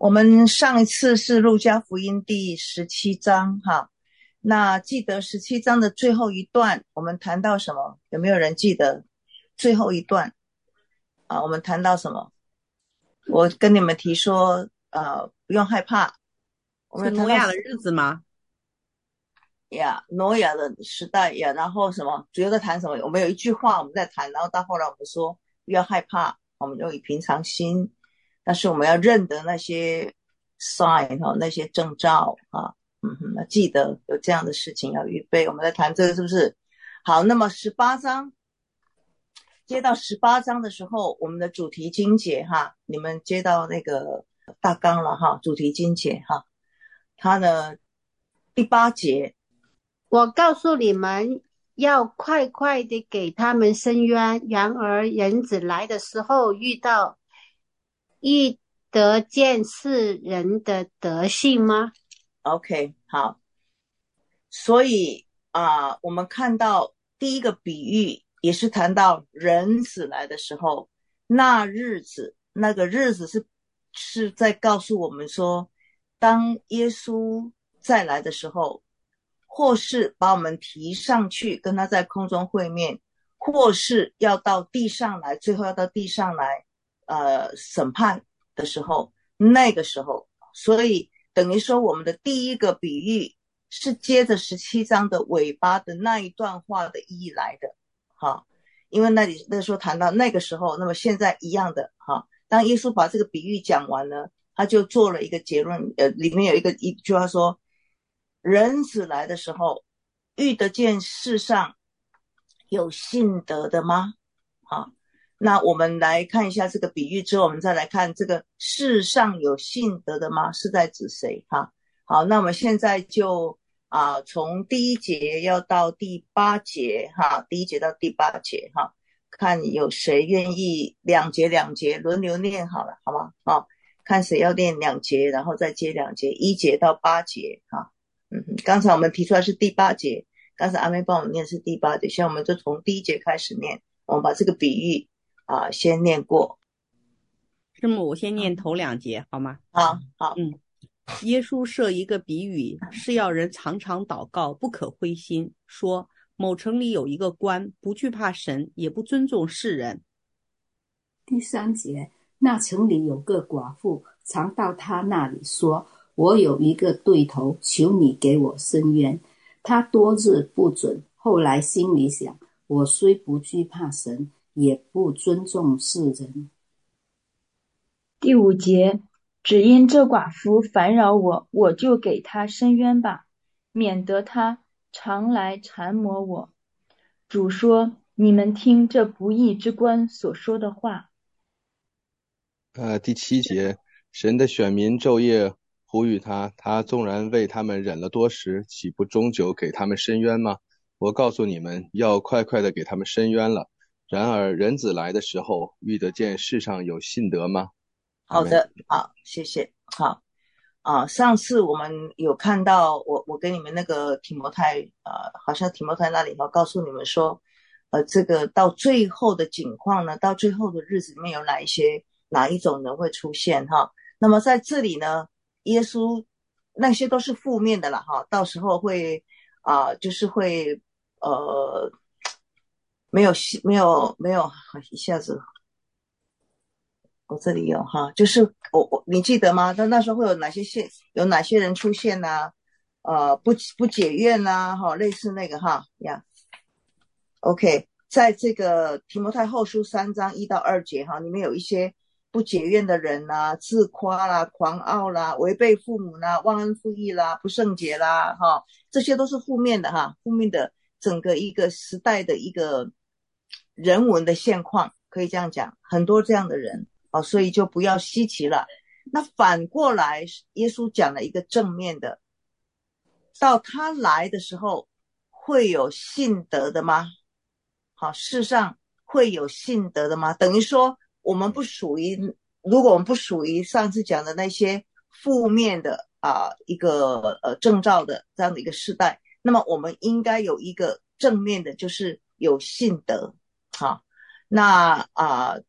我们上一次是路加福音第17章哈，那记得17章的最后一段我们谈到什么？有没有人记得最后一段啊？我们谈到什么？我跟你们提说不用害怕，我们是有谈到挪亚的日子吗？ 挪亚的时代然后什么主要在谈什么？我们有一句话我们在谈，然后到后来我们说不要害怕，我们就以平常心，但是我们要认得那些 sign 那些征兆那记得有这样的事情要预备。我们在谈这个是不是？好，那么18章接到18章的时候，我们的主题经节你们接到那个大纲了主题经节它呢第8节。 我告诉你们，要快快地给他们伸冤。然而人子来的时候，遇得见是人的德性吗？ OK， 好，所以我们看到第一个比喻也是谈到人子来的时候，那日子，那个日子是在告诉我们说，当耶稣再来的时候，或是把我们提上去跟他在空中会面，或是要到地上来，最后要到地上来审判的时候，那个时候，所以等于说我们的第一个比喻是接着17章的尾巴的那一段话的意义来的因为那时候谈到那个时候，那么现在一样的当耶稣把这个比喻讲完了，他就做了一个结论，里面有一句话说，人子来的时候，遇得见世上有信德的吗？那我们来看一下这个比喻之后，我们再来看这个世上有信德的吗？是在指谁好，那我们现在就从第一节要到第八节第一节到第八节看有谁愿意两节轮流念好了，好吗？看谁要念2节，然后再接2节，1节到8节刚才我们提出来是第8节，刚才阿妹帮我们念是第8节，现在我们就从第1节开始念，我们把这个比喻先念过。 师母，我先念头2节好吗？ 好。 耶稣设一个比喻，是要人常常祷告，不可灰心，说某城里有一个官，不惧怕神，也不尊重世人。 第3节，那城里有个寡妇，常到他那里说，我有一个对头，求你给我伸冤。他多日不准，后来心里想，我虽不惧怕神，也不尊重世人。 第5节，只因这寡妇烦扰我，我就给她伸冤吧，免得她常来缠磨我。主说，你们听这不义之官所说的话。 第7节，神的选民昼夜呼吁他，他纵然为他们忍了多时，岂不终究给他们伸冤吗？我告诉你们，要快快的给他们伸冤了。然而人子来的时候，遇得见世上有信德吗？ 好的，好，谢谢。好上次我们有看到我给你们那个提摩太好像提摩太那里告诉你们说这个到最后的景况呢，到最后的日子里面有哪一种人会出现那么在这里呢，耶稣那些都是负面的啦到时候会就是会没有一下子我这里有就是你记得吗？那时候会有哪些人出现不解怨类似那个OK， 在这个提摩太后书3章1到2节里面有一些不解怨的人自夸啦、狂傲啦、违背父母啦、忘恩负义啦、不圣洁啦这些都是负面的负面的整个一个时代的一个人文的现况，可以这样讲，很多这样的人所以就不要稀奇了。那反过来，耶稣讲了一个正面的，到他来的时候会有信德的吗？世上会有信德的吗？等于说我们不属于，如果我们不属于上次讲的那些负面的一个征兆的这样的一个世代，那么我们应该有一个正面的，就是有信德那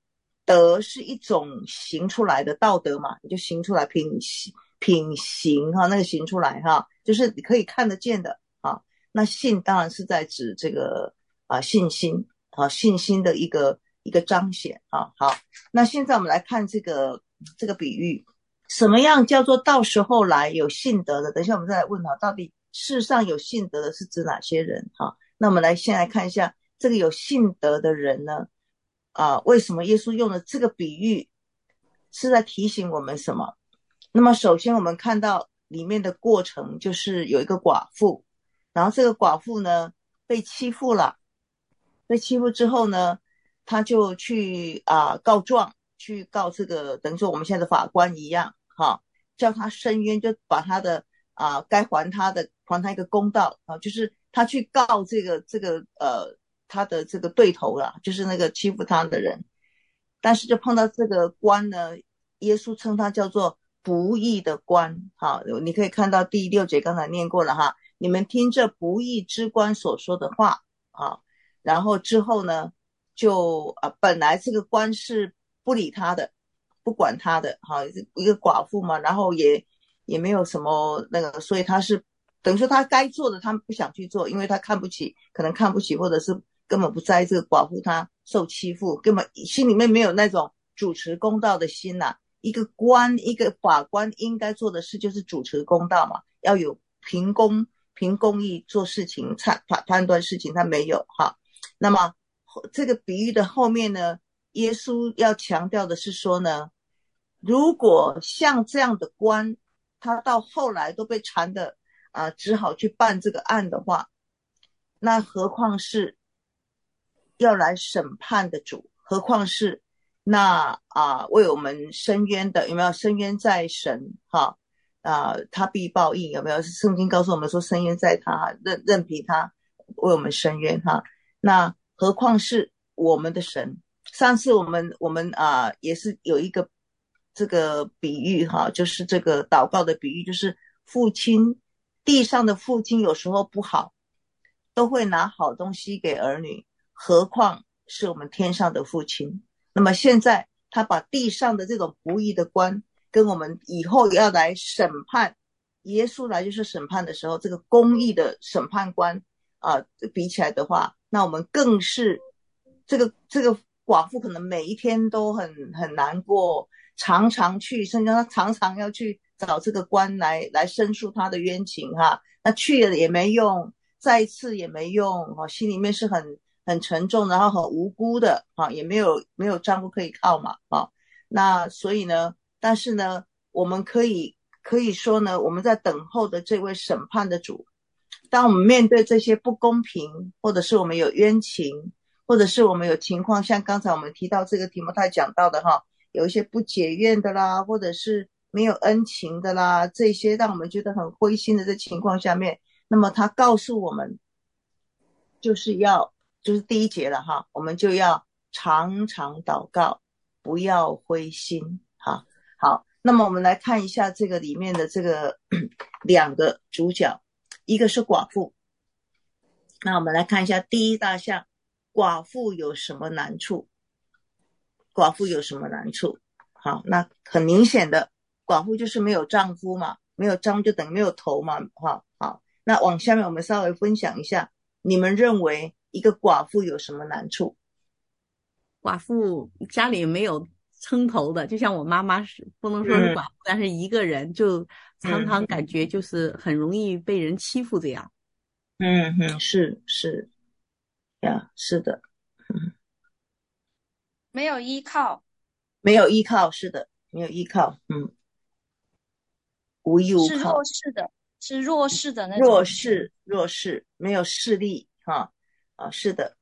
德是一种行出来的道德嘛，你就行出来，品行哈，那个行出来哈，就是你可以看得见的啊。那信当然是在指这个信心啊，信心的一个彰显啊。好，那现在我们来看这个比喻，什么样叫做到时候来有信德的？等一下我们再来问哈，到底世上有信德的是指哪些人哈？那我们先来看一下这个有信德的人呢，为什么耶稣用了这个比喻，是在提醒我们什么？那么首先我们看到里面的过程，就是有一个寡妇，然后这个寡妇呢被欺负了，被欺负之后呢，他就去告状，去告这个等于说我们现在的法官一样哈，叫他申冤，就把他的该还他一个公道啊，就是他去告他的这个对头啦，就是那个欺负他的人，但是就碰到这个官呢，耶稣称他叫做不义的官。好，你可以看到第6节刚才念过了哈，你们听这不义之官所说的话啊，然后之后呢就本来这个官是不理他的，不管他的哈，一个寡妇嘛，然后也没有什么那个，所以他是等于说他该做的他不想去做，因为他可能看不起，或者是根本不在意这个寡妇她受欺负，根本心里面没有那种主持公道的心呐。一个法官应该做的事就是主持公道嘛，要有凭公义做事情，判断事情，他没有哈。那么这个比喻的后面呢，耶稣要强调的是说呢，如果像这样的官，他到后来都被缠的只好去办这个案的话，那何况是要来审判的主，何况是那为我们伸冤的，有没有？伸冤在神哈他必报应，有没有？圣经告诉我们说伸冤在他，任凭他为我们伸冤哈。那何况是我们的神？上次我们也是有一个这个比喻哈，就是这个祷告的比喻，就是地上的父亲有时候不好，都会拿好东西给儿女，何况是我们天上的父亲。那么现在他把地上的这种不义的官跟我们以后要来审判，耶稣来就是审判的时候，这个公义的审判官比起来的话，那我们更是这个寡妇可能每一天都很难过，常常去，甚至他常常要去找这个官来申诉他的冤情哈，那去了也没用，再一次也没用，心里面是很沉重，然后很无辜的也没有丈夫可以靠嘛那所以呢，但是呢，我们可以说呢，我们在等候的这位审判的主，当我们面对这些不公平，或者是我们有冤情，或者是我们有情况，像刚才我们提到这个提摩太讲到的有一些不解怨的啦，或者是没有恩情的啦，这些让我们觉得很灰心的这情况下面，那么他告诉我们，就是第1节了我们就要常常祷告，不要灰心好，那么我们来看一下这个里面的这个2个主角，一个是寡妇。那我们来看一下第一大项，寡妇有什么难处？寡妇有什么难处？好，那很明显的，寡妇就是没有丈夫嘛，没有丈夫就等于没有头嘛好，那往下面我们稍微分享一下，你们认为一个寡妇有什么难处？ 寡妇家里没有撑头的，就像我妈妈是不能说是寡妇，但是一个人就常常感觉就是很容易被人欺负这样。 是呀，是的。 没有依靠， 是的，没有依靠，无依无靠， 是弱势的，是弱势的那种， 弱势，没有势力是的，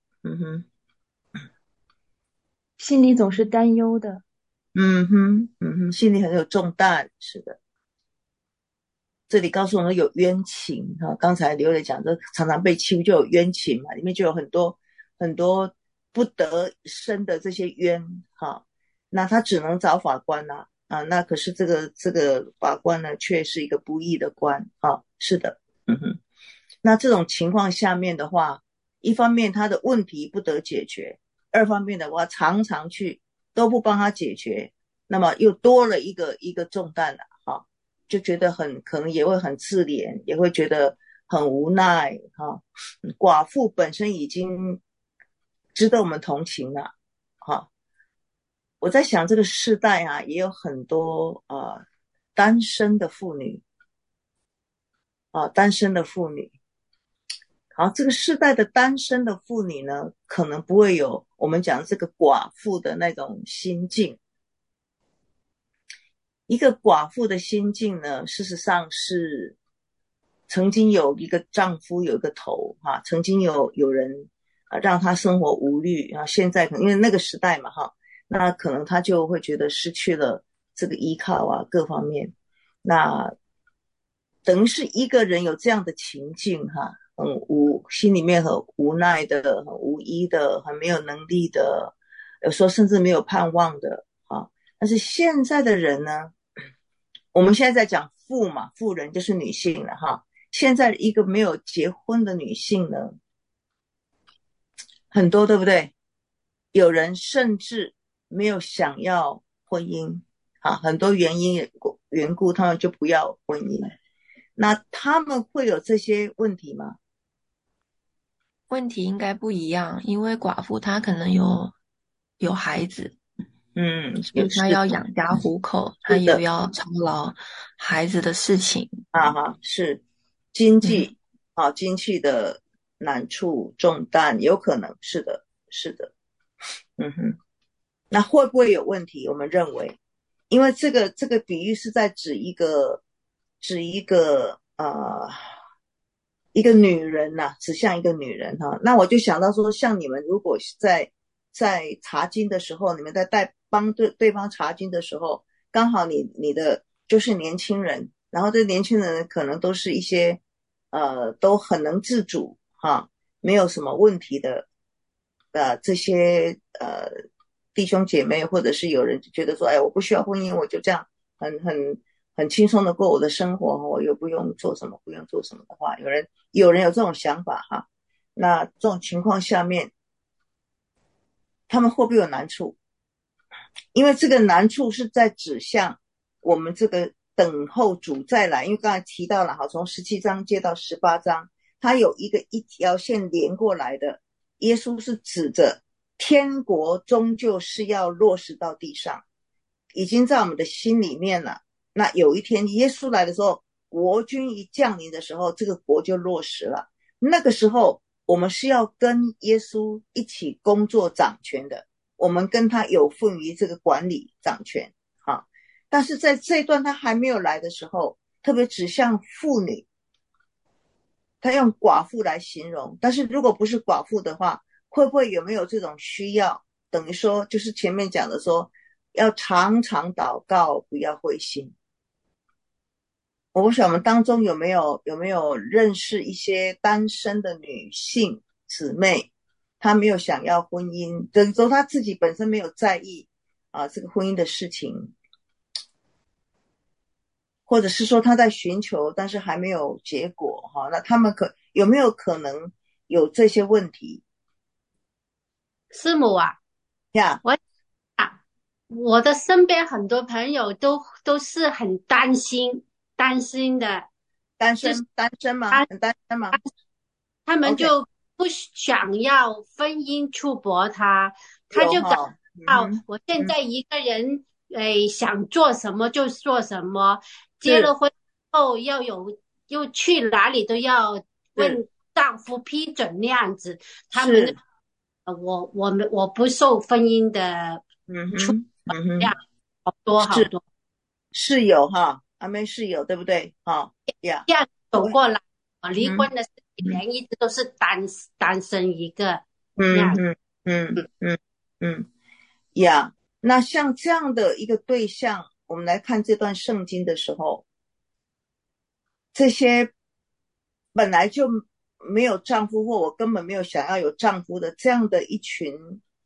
心里总是担忧的， 心里很有重担，是的。这里告诉我们有冤情刚才刘磊讲的，常常被欺负就有冤情嘛，里面就有很多不得伸的这些冤那他只能找法官那可是这个法官呢，却是一个不义的官是的，那这种情况下面的话，一方面他的问题不得解决，二方面的话常常去都不帮他解决，那么又多了一个重担了哈，就觉得可能也会很自怜，也会觉得很无奈哈。寡妇本身已经值得我们同情了哈。我在想这个世代啊，也有很多单身的妇女单身的妇女。好，这个世代的单身的妇女呢，可能不会有我们讲这个寡妇的那种心境。一个寡妇的心境呢，事实上是曾经有一个丈夫有一个头哈，曾经有人让她生活无虑啊，现在可能因为那个时代嘛哈，那可能她就会觉得失去了这个依靠啊，各方面，那等于是一个人有这样的情境哈。心里面很无奈的，很无依的，很没有能力的，有时候甚至没有盼望的啊。但是现在的人呢，我们现在在讲妇嘛，妇人就是女性了哈。现在一个没有结婚的女性呢，很多，对不对？有人甚至没有想要婚姻啊，很多缘故，他们就不要婚姻。那他们会有这些问题吗？ 问题应该不一样，因为寡妇她可能有孩子，所以她要养家糊口，她也要操劳孩子的事情是经济经济的难处重担，有可能是的。那会不会有问题？我们认为，因为这个比喻是在指一个女人呐，指向一个女人哈。那我就想到说，像你们如果在查经的时候，你们在帮对方查经的时候，刚好你的就是年轻人，然后这年轻人可能都是一些都很能自主哈，没有什么问题的这些弟兄姐妹，或者是有人觉得说，哎，我不需要婚姻，我就这样很轻松的过我的生活，我又不用做什么的话，有人有这种想法哈。那这种情况下面，他们会不会有难处？因为这个难处是在指向我们这个等候主再来，因为刚才提到了哈，从17章接到18章，它有一条线连过来的。耶稣是指着天国终究是要落实到地上，已经在我们的心里面了。那有一天耶稣来的时候，国君一降临的时候，这个国就落实了。那个时候我们是要跟耶稣一起工作掌权的，我们跟他有份于这个管理掌权啊。但是在这一段他还没有来的时候，特别指向妇女，他用寡妇来形容。但是如果不是寡妇的话，会不会有没有这种需要？等于说就是前面讲的说，要常常祷告，不要灰心。我不晓得我们当中有没有认识一些单身的女性姊妹，她没有想要婚姻，等于说她自己本身没有在意这个婚姻的事情，或者是说她在寻求，但是还没有结果哈。那他们有没有可能有这些问题？ 师母啊，我的身边很多朋友都是很担心的。 单身吗？很单身吗？ 他们就不想要婚姻束缚他就感到我现在一个人想做什么就做什么，结了婚后又去哪里都要问丈夫批准那样子。他们我不受婚姻的好多是有哈，阿妹是有，对不对？这样走过来，离婚的10年一直都是单身一个。 那像这样的一个对象，我们来看这段圣经的时候，这些本来就没有丈夫，或我根本没有想要有丈夫的这样的一群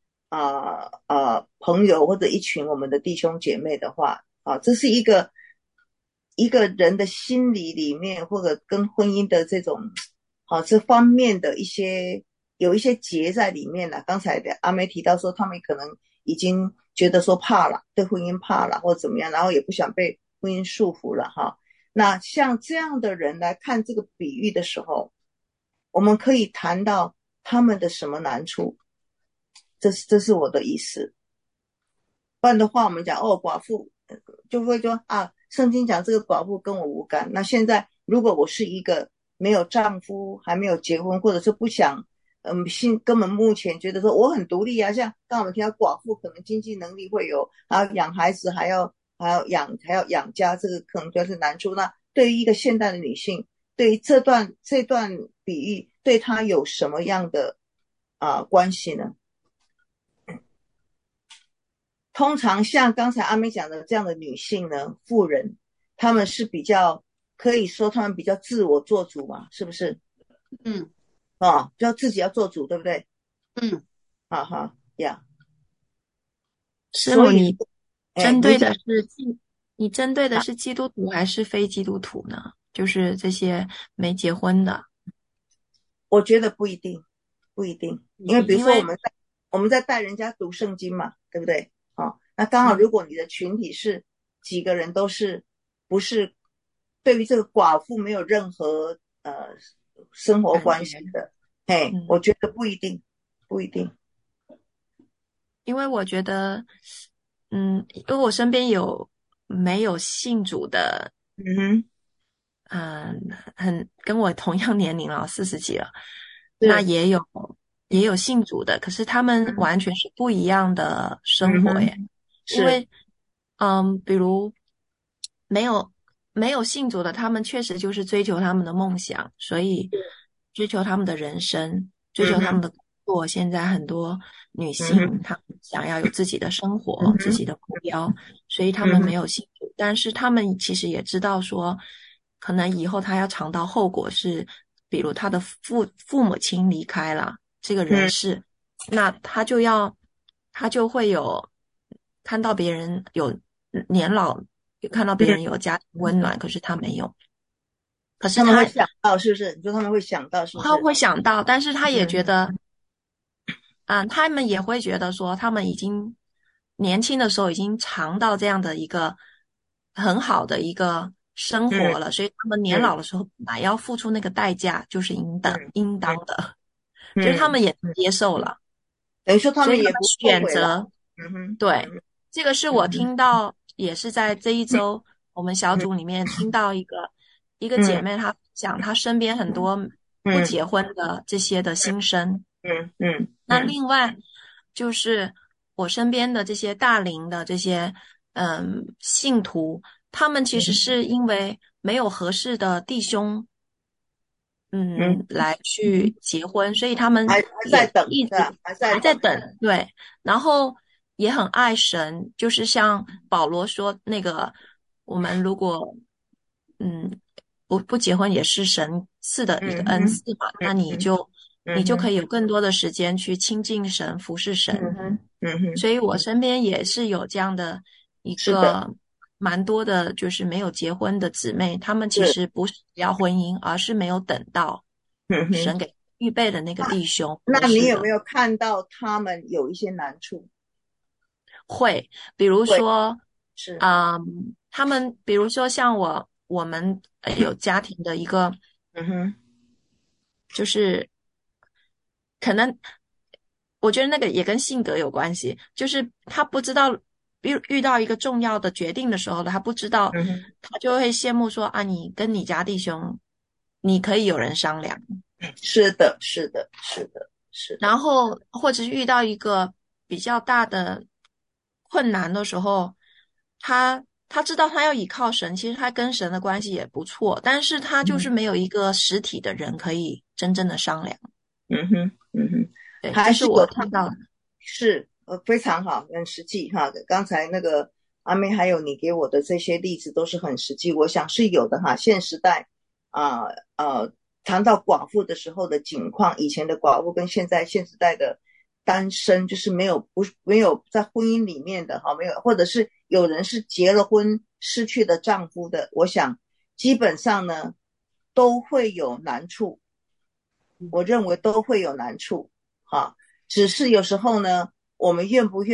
朋友，或者一群我们的弟兄姐妹的话这是一个人的心理里面，或者跟婚姻的这种这方面的有一些结在里面了。刚才的阿妹提到说，他们可能已经觉得说怕了，对婚姻怕了或怎么样，然后也不想被婚姻束缚了哈。那像这样的人来看这个比喻的时候，我们可以谈到他们的什么难处，这是我的意思。不然的话我们讲寡妇就会说啊，圣经讲这个寡妇跟我无干。那现在如果我是一个没有丈夫还没有结婚，或者是不想根本目前觉得说我很独立啊，像刚刚我们听到寡妇可能经济能力会有，还要养孩子，还要养家，这个可能就是难处。那对于一个现代的女性，对于这段比喻对她有什么样的关系呢？通常像刚才阿妹讲的这样的女性呢，妇人，她们是比较可以说她们比较自我做主嘛，是不是？就要自己要做主，对不对？哈哈呀。 师母，你针对的是基督徒还是非基督徒呢？就是这些没结婚的。 我觉得不一定，因为比如说我们在带人家读圣经嘛，对不对？那刚好如果你的群体是几个人都是不是对于这个寡妇没有任何生活关系的，我觉得不一定。 因为我觉得因为我身边没有信主的很跟我同样年龄了，40几了，那也有信主的，可是他们完全是不一样的生活耶。因为比如没有信主的，他们确实就是追求他们的梦想，所以追求他们的人生，追求他们的工作。现在很多女性她们想要有自己的生活，自己的目标，所以他们没有信主。但是他们其实也知道说，可能以后他要尝到后果是，比如他的父母亲离开了这个人世，那他就会有看到别人有年老，看到别人有家庭温暖，可是他没有。可是他们会想到，是不是？你说他们会想到，是不是？ 他会想到，但是他也觉得，他们也会觉得说，他们已经年轻的时候已经尝到这样的一个很好的一个生活了，所以他们年老的时候本来要付出那个代价，就是应当的，就是他们也接受了。 等于说他们也不选择，对，这个是我听到，也是在这一周我们小组里面听到一个姐妹，她讲她身边很多不结婚的这些的心声。那另外就是我身边的这些大龄的这些信徒，他们其实是因为没有合适的弟兄。来去结婚，所以他们还在等， 还在等，对。然后也很爱神，就是像保罗说那个，我们如果不结婚也是神赐的一个恩赐嘛，那你就可以有更多的时间去亲近神、服侍神。所以我身边也是有这样的一个蛮多的，就是没有结婚的姊妹，她们其实不是不要婚姻，而是没有等到神给预备的那个弟兄。 那你有没有看到他们有一些难处？ 会，比如说他们比如说像我们有家庭的一个就是可能我觉得那个也跟性格有关系，就是他不知道遇到一个重要的决定的时候，他不知道，他就会羡慕说你跟你家弟兄你可以有人商量。 是的。 然后或者是遇到一个比较大的困难的时候，他知道他要依靠神，其实他跟神的关系也不错，但是他就是没有一个实体的人可以真正的商量。对，这是我看到的。 是非常好，很实际哈。刚才那个阿妹还有你给我的这些例子都是很实际，我想是有的哈。现时代谈到寡妇的时候的情况，以前的寡妇跟现时代的单身，就是没有在婚姻里面的没有，或者是有人是结了婚失去的丈夫的，我想基本上呢都会有难处，我认为都会有难处只是有时候呢我们愿不愿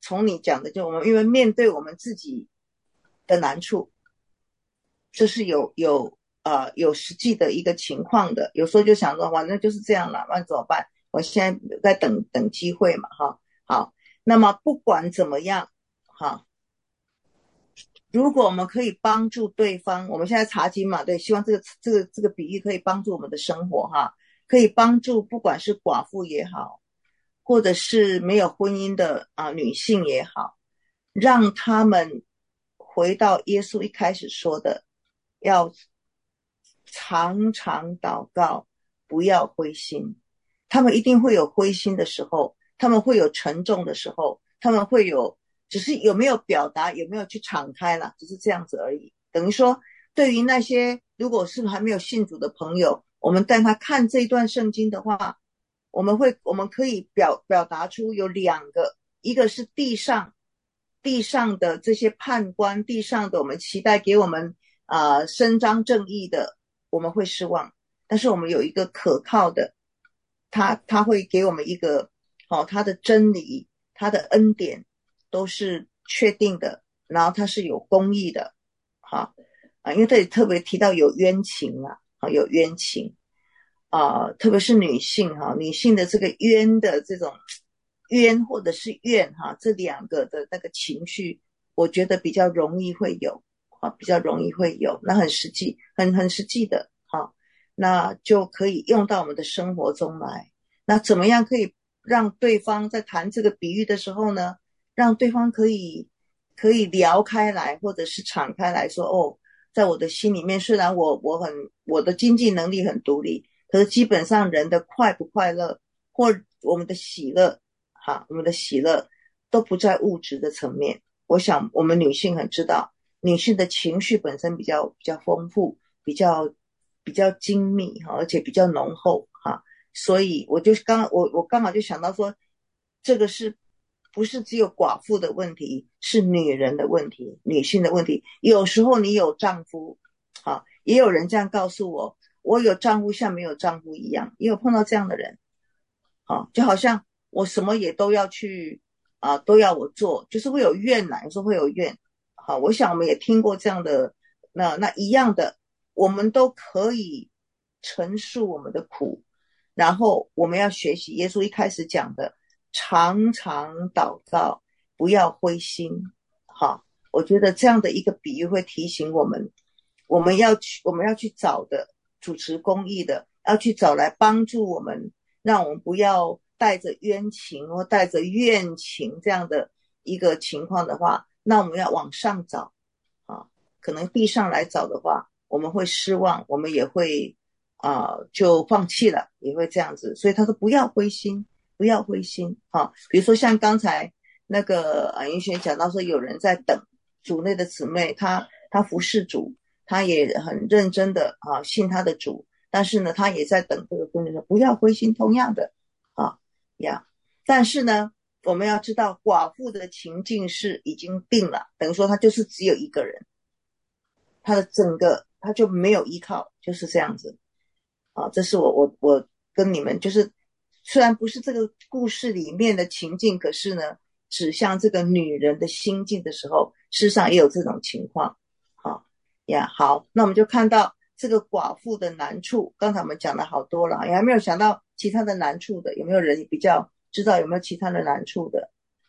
从你讲的，就我们因为面对我们自己的难处，这是有实际的一个情况的。有时候就想说，反正就是这样了，那怎么办？我现在在等机会嘛，哈。好，那么不管怎么样，哈，如果我们可以帮助对方，我们现在查经嘛，对，希望这个比喻可以帮助我们的生活，哈，可以帮助不管是寡妇也好，或者是没有婚姻的女性也好，让他们回到耶稣一开始说的，要常常祷告，不要灰心。他们一定会有灰心的时候，他们会有沉重的时候，他们会有，只是有没有表达，有没有去敞开了，只是这样子而已。等于说，对于那些如果是还没有信主的朋友，我们带他看这一段圣经的话，我们可以表达出有两个，一个是地上的这些判官，地上的我们期待给我们伸张正义的，我们会失望。但是我们有一个可靠的，他会给我们一个他的真理，他的恩典都是确定的，然后他是有公义的，因为这里特别提到有冤情有冤情特别是女性女性的这个冤的这种冤或者是怨这两个的那个情绪，我觉得比较容易会有比较容易会有，那很实际，很实际的那就可以用到我们的生活中来。那怎么样可以让对方在谈这个比喻的时候呢，让对方可以聊开来，或者是敞开来说，在我的心里面，虽然我的经济能力很独立，可是基本上人的快不快乐，或我们的喜乐我们的喜乐都不在物质的层面。我想我们女性很知道，女性的情绪本身比较丰富，比较精密而且比较浓厚所以我刚好就想到说，这个是不是只有寡妇的问题，是女人的问题，女性的问题。有时候你有丈夫也有人这样告诉我，我有丈夫像没有丈夫一样，也有碰到这样的人就好像我什么也都要去都要我做，就是会有怨有时候会有怨我想我们也听过这样的，那一样的，我们都可以陈述我们的苦，然后我们要学习耶稣一开始讲的，常常祷告，不要灰心我觉得这样的一个比喻会提醒我们，我们要去找的主持公义的，要去找来帮助我们，让我们不要带着冤情或带着怨情这样的一个情况的话，那我们要往上找可能地上来找的话，我们会失望，我们也会就放弃了，也会这样子。所以他说不要灰心，不要灰心比如说像刚才那个云轩讲到说，有人在等主内的姊妹，他服侍主，他也很认真的信他的主，但是呢他也在等这个婚姻，不要灰心。同样的但是呢我们要知道，寡妇的情境是已经定了，等于说他就是只有一个人，他的整个他就没有依靠，就是这样子这是我跟你们，就是虽然不是这个故事里面的情境，可是呢指向这个女人的心境的时候，事实上也有这种情况好，那我们就看到这个寡妇的难处，刚才我们讲了好多了，也还没有想到其他的难处的，有没有人比较知道有没有其他的难处的？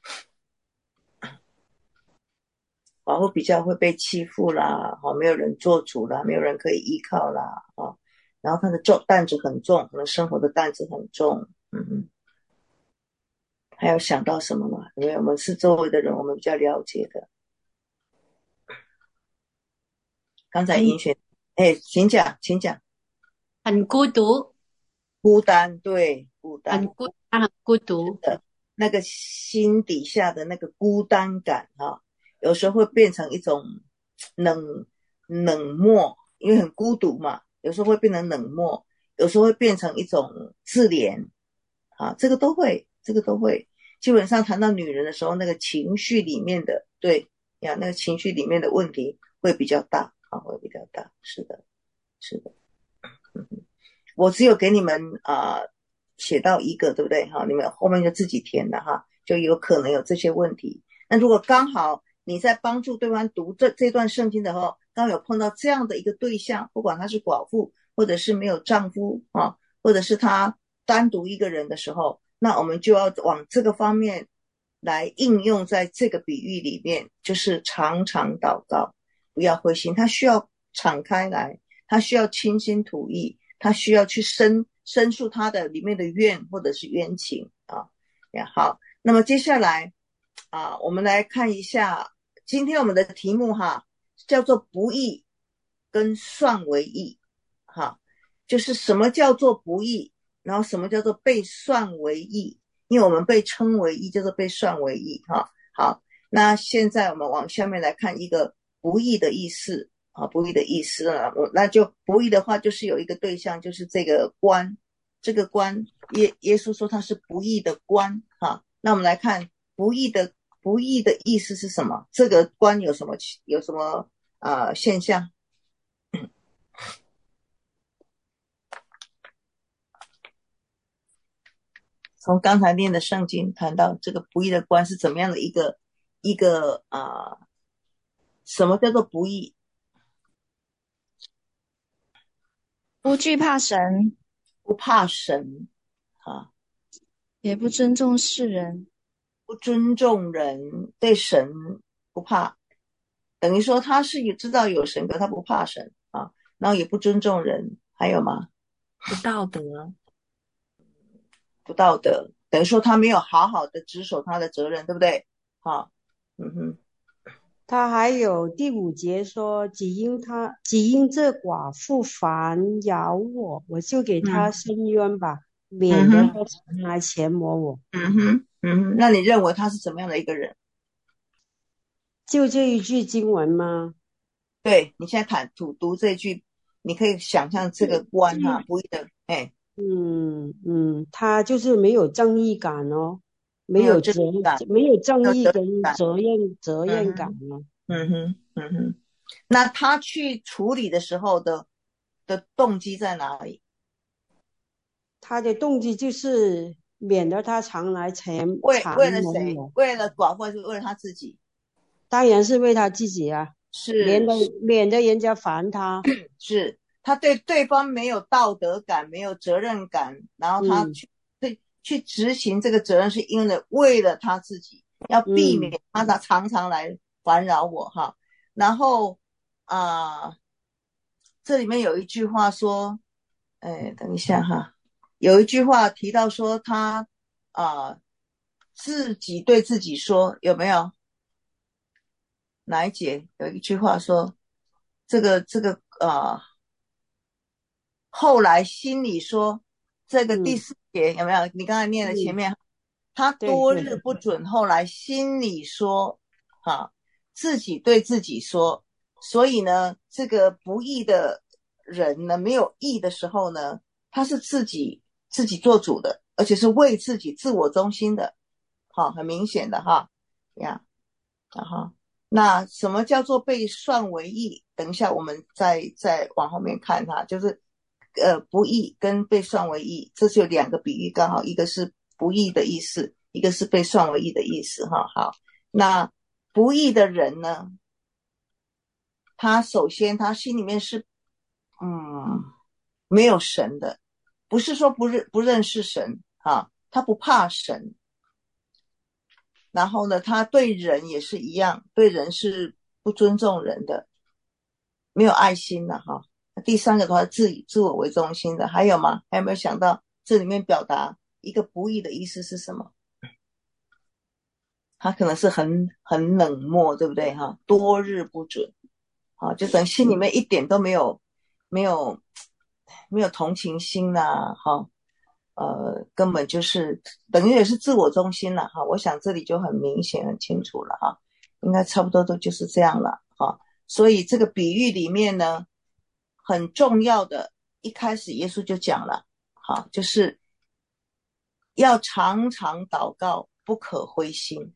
寡妇比较会被欺负啦没有人做主啦，没有人可以依靠啦然后他的担子很重，可能生活的担子很重还有想到什么吗？因为我们是周围的人，我们比较了解的。刚才尹雪请讲。 很孤独， 孤单，对，孤单， 很孤独的那个心底下的那个孤单感有时候会变成一种冷漠，因为很孤独嘛，有时候会变成冷漠，有时候会变成一种自怜这个都会基本上谈到女人的时候，那个情绪里面的那个情绪里面的问题会比较大会比较大，是的我只有给你们写到一个，对不对你们后面就自己填了就有可能有这些问题。那如果刚好你在帮助对方读这段圣经的时候，刚好有碰到这样的一个对象，不管他是寡妇，或者是没有丈夫啊，或者是他单独一个人的时候，那我们就要往这个方面来应用在这个比喻里面，就是常常祷告，不要灰心。他需要敞开来，他需要倾心吐意，他需要去申诉他的里面的怨或者是冤情啊。好，那么接下来我们来看一下今天我们的题目叫做不义跟算为义哈，就是什么叫做不义，然后什么叫做被算为义，因为我们被称为义，叫做被算为义哈。好，那现在我们往下面来看一个不义的意思不义的意思呢，那就不义的话就是有一个对象，就是这个官，这个官耶稣说他是不义的官哈。那我们来看不义的意思是什么？这个官有什么现象？从刚才念的圣经谈到这个不义的官是怎么样的一个什么叫做不义？ 不惧怕神， 不怕神也不尊重世人， 不尊重人，对神不怕，等于说他是也知道有神，可他不怕神然后也不尊重人，还有吗？ 不道德， 等于说他没有好好的执守他的责任，对不对？ 他还有第5节说，只因这寡妇烦扰我，我就给他伸冤吧，免得他常来折磨我。 那你认为他是怎么样的一个人？ 就这一句经文吗？ 对，你现在读这句，你可以想象这个官不义的他就是没有正义感哦，没有正义跟责任感哦。 那他去处理的时候的动机在哪里？ 他的动机就是免得他常来缠磨我。 为了谁？为了寡妇还是为了他自己？ 当然是为他自己啊， 是免得人家烦他。 是他对对方没有道德感，没有责任感，然后他去执行这个责任，是因为了他自己，要避免他常常来烦扰我哈。然后这里面有一句话说，等一下有一句话提到说他自己对自己说，有没有？哪一节有一句话说这个后来心里说，这个第4节有没有？你刚才念的前面他多日不准，后来心里说自己对自己说。所以呢，这个不义的人呢，没有义的时候呢，他是自己做主的，而且是为自己自我中心的很明显的那什么叫做被算为义？等一下我们再往后面看就是不义跟被算为义，这是有2个比喻，刚好一个是不义的意思，一个是被算为义的意思好，那不义的人呢，他首先他心里面是没有神的，不是说不认识神他不怕神。然后呢，他对人也是一样，对人是不尊重人的，没有爱心的第3个的话，自我为中心的。还有吗？还有没有想到这里面表达一个不义的意思是什么？他可能是很冷漠，对不对多日不准就等于心里面一点都没有同情心根本就是等于也是自我中心了我想这里就很明显很清楚了应该差不多都就是这样了所以这个比喻里面呢，很重要的一开始耶稣就讲了就是要常常祷告，不可灰心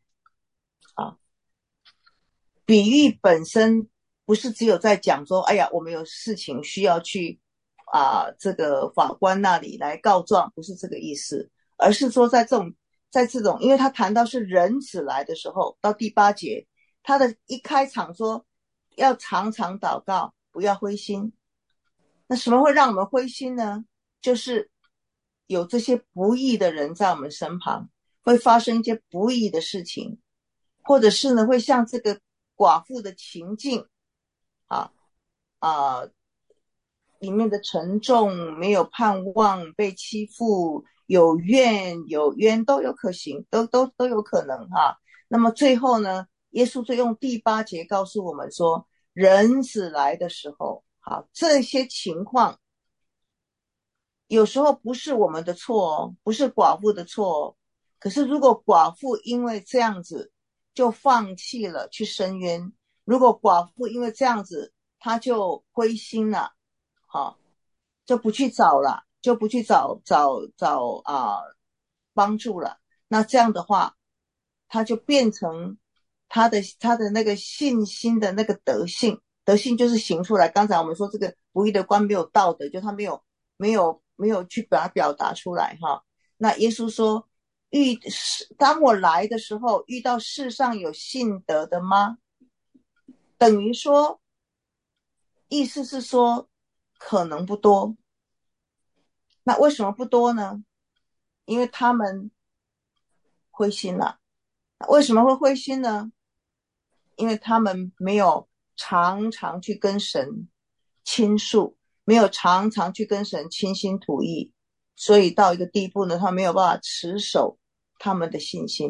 比喻本身不是只有在讲说哎呀我们有事情需要去这个法官那里来告状，不是这个意思，而是说在在这种，因为他谈到是人子来的时候，到第8节，他的一开场说要常常祷告，不要灰心。那什么会让我们灰心呢？就是有这些不义的人在我们身旁，会发生一些不义的事情，或者是呢会像这个寡妇的情境里面的沉重，没有盼望，被欺负，有怨有冤，都有可行，都有可能那么最后呢，耶稣就用第8节告诉我们说，人子来的时候，这些情况有时候不是我们的错不是寡妇的错可是如果寡妇因为这样子就放弃了去申冤，如果寡妇因为这样子她就灰心了，就不去找了，就不去找帮助了，那这样的话他就变成他的那个信心的那个德性就是行出来。刚才我们说这个不义的官没有道德，就他没有去把它表达出来那耶稣说，当我来的时候遇到世上有信德的吗？等于说意思是说可能不多。那为什么不多呢？因为他们灰心了。为什么会灰心呢？因为他们没有常常去跟神倾诉，没有常常去跟神倾心吐意，所以到一个地步呢，他没有办法持守他们的信心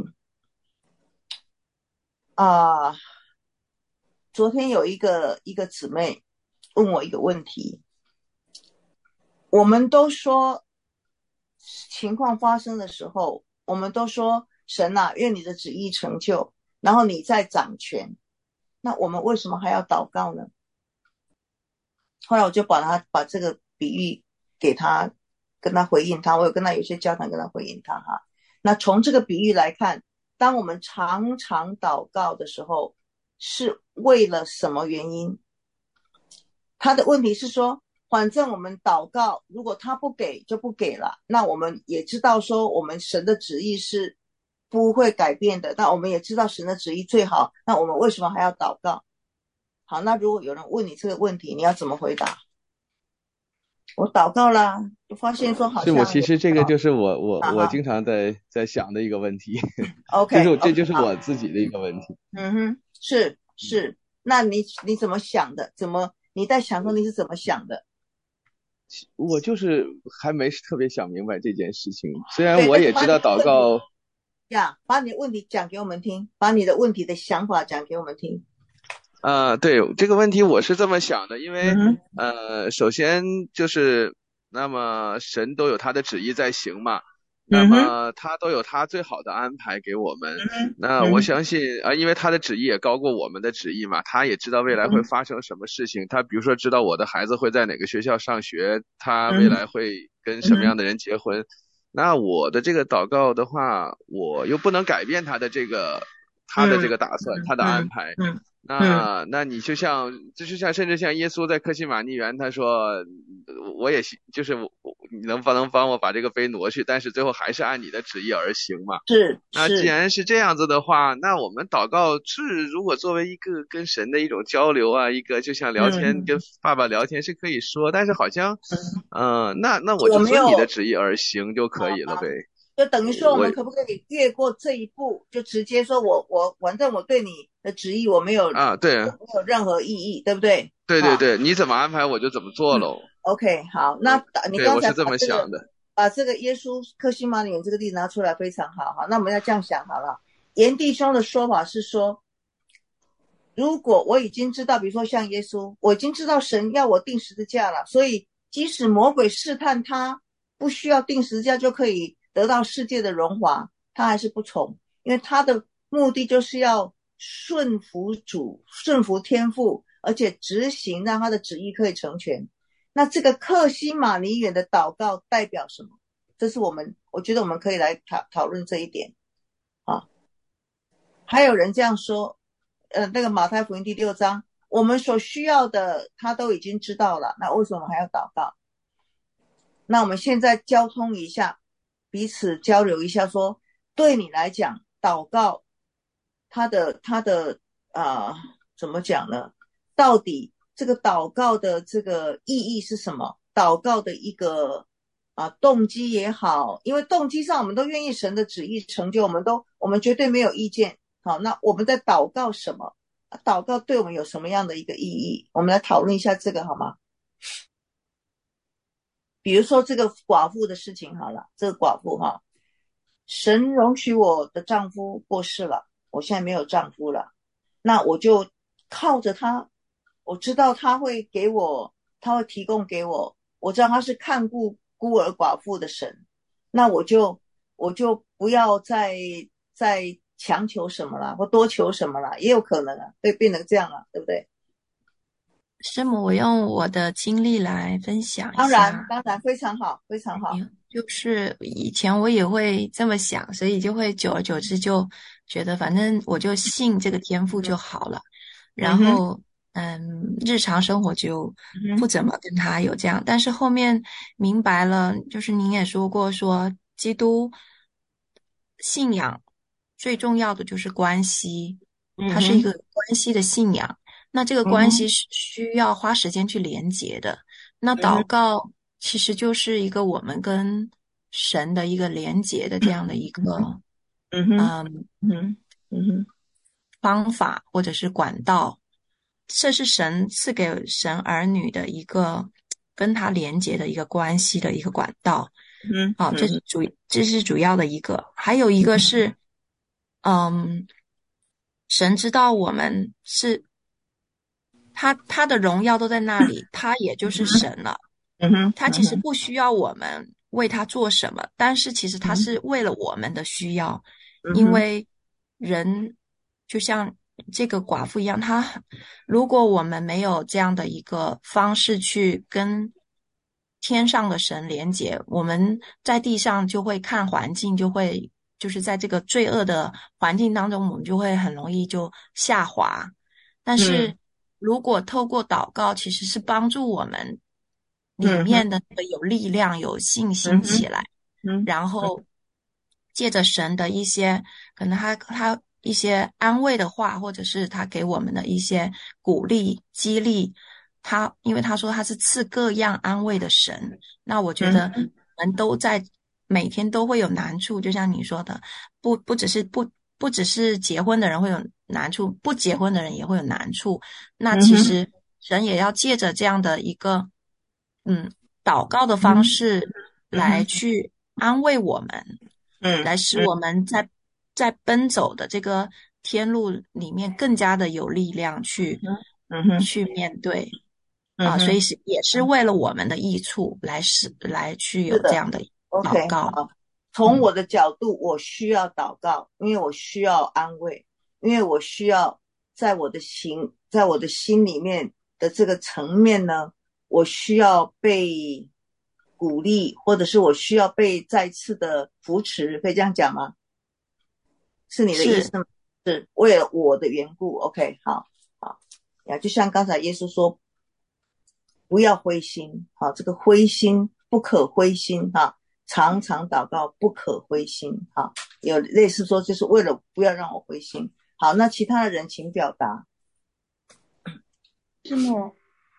昨天有一个姊妹问我一个问题，我们都说情况发生的时候，我们都说神愿你的旨意成就，然后你再掌权，那我们为什么还要祷告呢？后来我就把这个比喻给他，跟他回应他，我有跟他有些交谈，跟他回应他那从这个比喻来看，当我们常常祷告的时候，是为了什么原因？他的问题是说，反正我们祷告，如果他不给就不给了，那我们也知道说我们神的旨意是不会改变的，那我们也知道神的旨意最好，那我们为什么还要祷告？好，那如果有人问你这个问题，你要怎么回答？我祷告啦，就发现说好像是我其实这个就是我经常在想的一个问题 OK 这就是我自己的一个问题。 是，那你怎么想的？你在想说你是怎么想的？ 我就是还没特别想明白这件事情，虽然我也知道祷告把你的问题讲给我们听，把你的问题的想法讲给我们听。 对，这个问题我是这么想的，因为首先就是那么神都有他的旨意在行嘛，那么他都有他最好的安排给我们，那我相信因为他的旨意也高过我们的旨意嘛，他也知道未来会发生什么事情，他比如说知道我的孩子会在哪个学校上学，他未来会跟什么样的人结婚，那我的这个祷告的话，我又不能改变他的这个打算，他的安排。那你就像甚至像耶稣在客西马尼园，他说我也就是你能帮我把这个杯挪去，但是最后还是按你的旨意而行嘛。那既然是这样子的话，那我们祷告是如果作为一个跟神的一种交流一个就像聊天跟爸爸聊天是可以说，但是好像那我就遵你的旨意而行就可以了呗。 就等于说我们可不可以越过这一步，就直接说我反正我对你的旨意我没有对， 没有任何意义，对不对？ 对，你怎么安排我就怎么做喽。 OK， 好，那你刚才我是这么想的， 把这个耶稣客西马尼园这个例子拿出来非常好。好，那我们要这样想好了。严弟兄的说法是说，如果我已经知道，比如说像耶稣，我已经知道神要我钉十字架了，所以即使魔鬼试探他不需要钉十字架就可以得到世界的荣华，他还是不从，因为他的目的就是要顺服主，顺服天父，而且执行让他的旨意可以成全。那这个客西马尼园的祷告代表什么？这是我觉得我们可以来讨论这一点还有人这样说那个马太福音第6章，我们所需要的他都已经知道了，那为什么还要祷告？那我们现在交通一下，彼此交流一下说， 对你来讲，祷告它的怎么讲呢？到底这个祷告的这个意义是什么？祷告的一个动机也好，因为动机上我们都愿意神的旨意成就，我们绝对没有意见。好，那我们在祷告什么？祷告对我们有什么样的一个意义？我们来讨论一下这个好吗？比如说这个寡妇的事情好了，这个寡妇神容许我的丈夫过世了，我现在没有丈夫了，那我就靠着他，我知道他会给我，他会提供给我，我知道他是看顾孤儿寡妇的神，那我就不要再强求什么了，或多求什么了，也有可能会变成这样了，对不对？ 师母，我用我的经历来分享一下。 当然，非常好，非常好。 就是以前我也会这么想，所以就会久而久之就觉得，反正我就信这个天赋就好了。然后，日常生活就不怎么跟他有这样。但是后面明白了，就是您也说过，说基督信仰最重要的就是关系，它是一个关系的信仰。那这个关系是需要花时间去连结的。那祷告其实就是一个我们跟神的一个连结的这样的一个方法或者是管道，这是神赐给神儿女的一个跟他连结的一个关系的一个管道。这是主要的一个。还有一个是神知道我们是他的荣耀都在那里，他也就是神了。他其实不需要我们为他做什么，但是其实他是为了我们的需要。因为人就像这个寡妇一样，如果我们没有这样的一个方式去跟天上的神连结，我们在地上就会看环境，就是在这个罪恶的环境当中，我们就会很容易就下滑。但是如果透过祷告，其实是帮助我们里面的有力量、有信心起来，然后借着神的一些可能他一些安慰的话，或者是他给我们的一些鼓励、激励，因为他说他是赐各样安慰的神。那我觉得我们都在每天都会有难处，就像你说的，不只是结婚的人会有难处，不结婚的人也会有难处。那其实神也要借着这样的一个祷告的方式来去安慰我们，来使我们在奔走的这个天路里面更加的有力量去面对所以也是为了我们的益处来去有这样的祷告。 Okay, 从我的角度，我需要祷告，因为我需要安慰，因为我需要在我的心里面的这个层面呢，我需要被鼓励，或者是我需要被再次的扶持，可以这样讲吗？是你的意思吗？是为了我的缘故。 OK， 好，就像刚才耶稣说不要灰心，这个灰心不可灰心，常常祷告不可灰心，有类似说就是为了不要让我灰心。好，那其他的人请表达。 师母，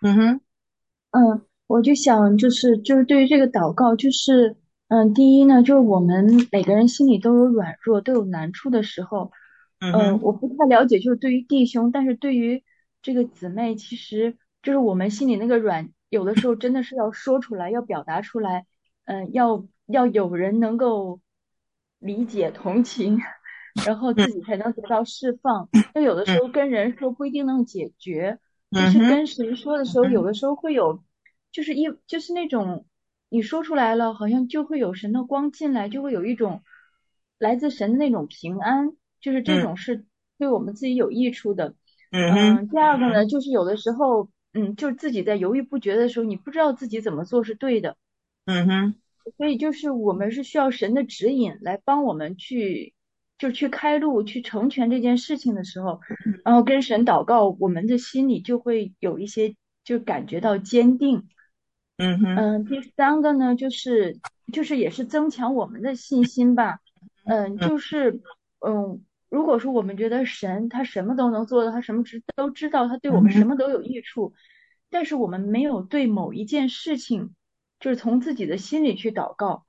我就想就是对于这个祷告，就是第一呢，就是我们每个人心里都有软弱，都有难处的时候。我不太了解，就是对于弟兄，但是对于这个姊妹，其实就是我们心里那个软，有的时候真的是要说出来，要表达出来，要有人能够理解同情，然后自己才能得到释放。那有的时候跟人说不一定能解决，就是跟神说的时候，有的时候会有，就是那种你说出来了，好像就会有神的光进来，就会有一种来自神的那种平安。就是这种是对我们自己有益处的。第二个呢，就是有的时候，就是自己在犹豫不决的时候，你不知道自己怎么做是对的。所以就是我们是需要神的指引来帮我们去开路，去成全这件事情的时候，然后跟神祷告，我们的心里就会有一些就感觉到坚定。第三个呢，就是也是增强我们的信心吧。 就是如果说我们觉得神他什么都能做到，他什么都知道，他对我们什么都有益处，但是我们没有对某一件事情，就是从自己的心里去祷告，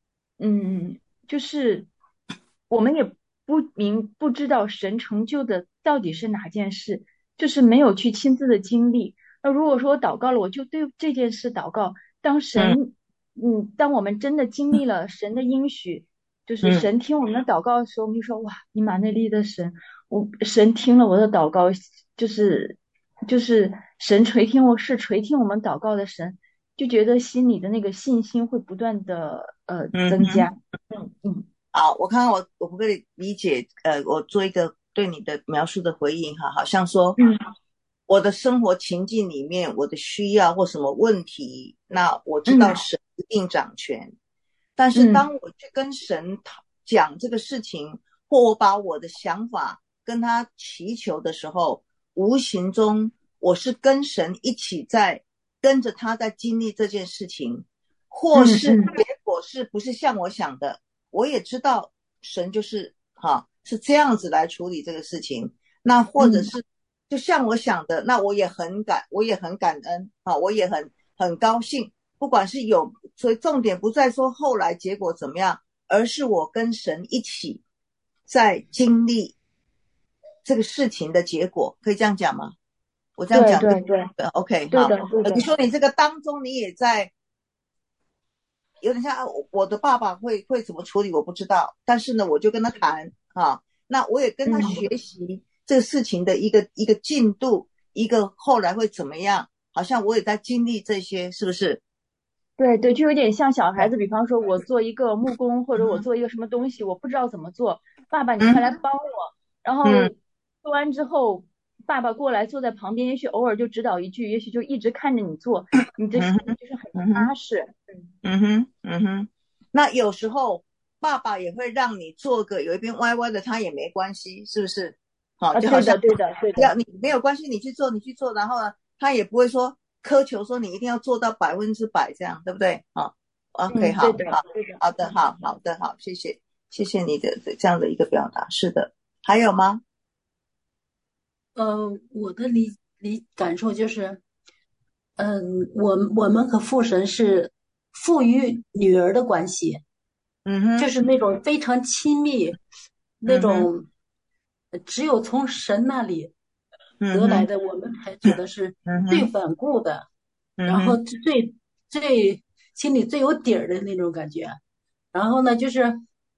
就是我们也不知道神成就的到底是哪件事，就是没有去亲自的经历。那如果说我祷告了，我就对这件事祷告，当我们真的经历了神的应许，就是神听我们的祷告的时候，我们就说哇，以马内利的神，神听了我的祷告，就是神垂听我们祷告的神，就觉得心里的那个信心会不断的增加。 好，我看看我不可以理解，我做一个对你的描述的回应哈，好像说，我的生活情境里面，我的需要或什么问题，那我知道神一定掌权，但是当我去跟神讲这个事情，或我把我的想法跟他祈求的时候，无形中我是跟神一起跟着他在经历这件事情，或是结果是不是像我想的，我也知道神就是是这样子来处理这个事情，那或者是就像我想的，那我也很感恩我也很高兴，不管是所以重点不在说后来结果怎么样，而是我跟神一起在经历这个事情的结果，可以这样讲吗？我这样讲对 OK 好， 你说你这个当中你也在有点像我的爸爸会怎么处理我不知道，但是呢我就跟他谈那我也跟他学习这个事情的一个进度，一个后来会怎么样，好像我也在经历这些，是不是？ 对，就有点像小孩子，比方说我做一个木工，或者我做一个什么东西，我不知道怎么做，爸爸你快来帮我，然后做完之后爸爸过来坐在旁边，也许偶尔就指导一句，也许就一直看着你做，你的心就是很踏实。 那有时候爸爸也会让你做个有一边歪歪的，他也没关系，是不是？就好像对的， 你没有关系，你去做，然后呢，他也不会说苛求说你一定要做到100%这样，对不对？OK， 好，谢谢你的这样的一个表达，是的，还有吗？ 我的感受就是，我们和父神是父与女儿的关系，就是那种非常亲密，那种只有从神那里得来的，我们才觉得是最稳固的，然后最心里最有底儿的那种感觉。然后呢，就是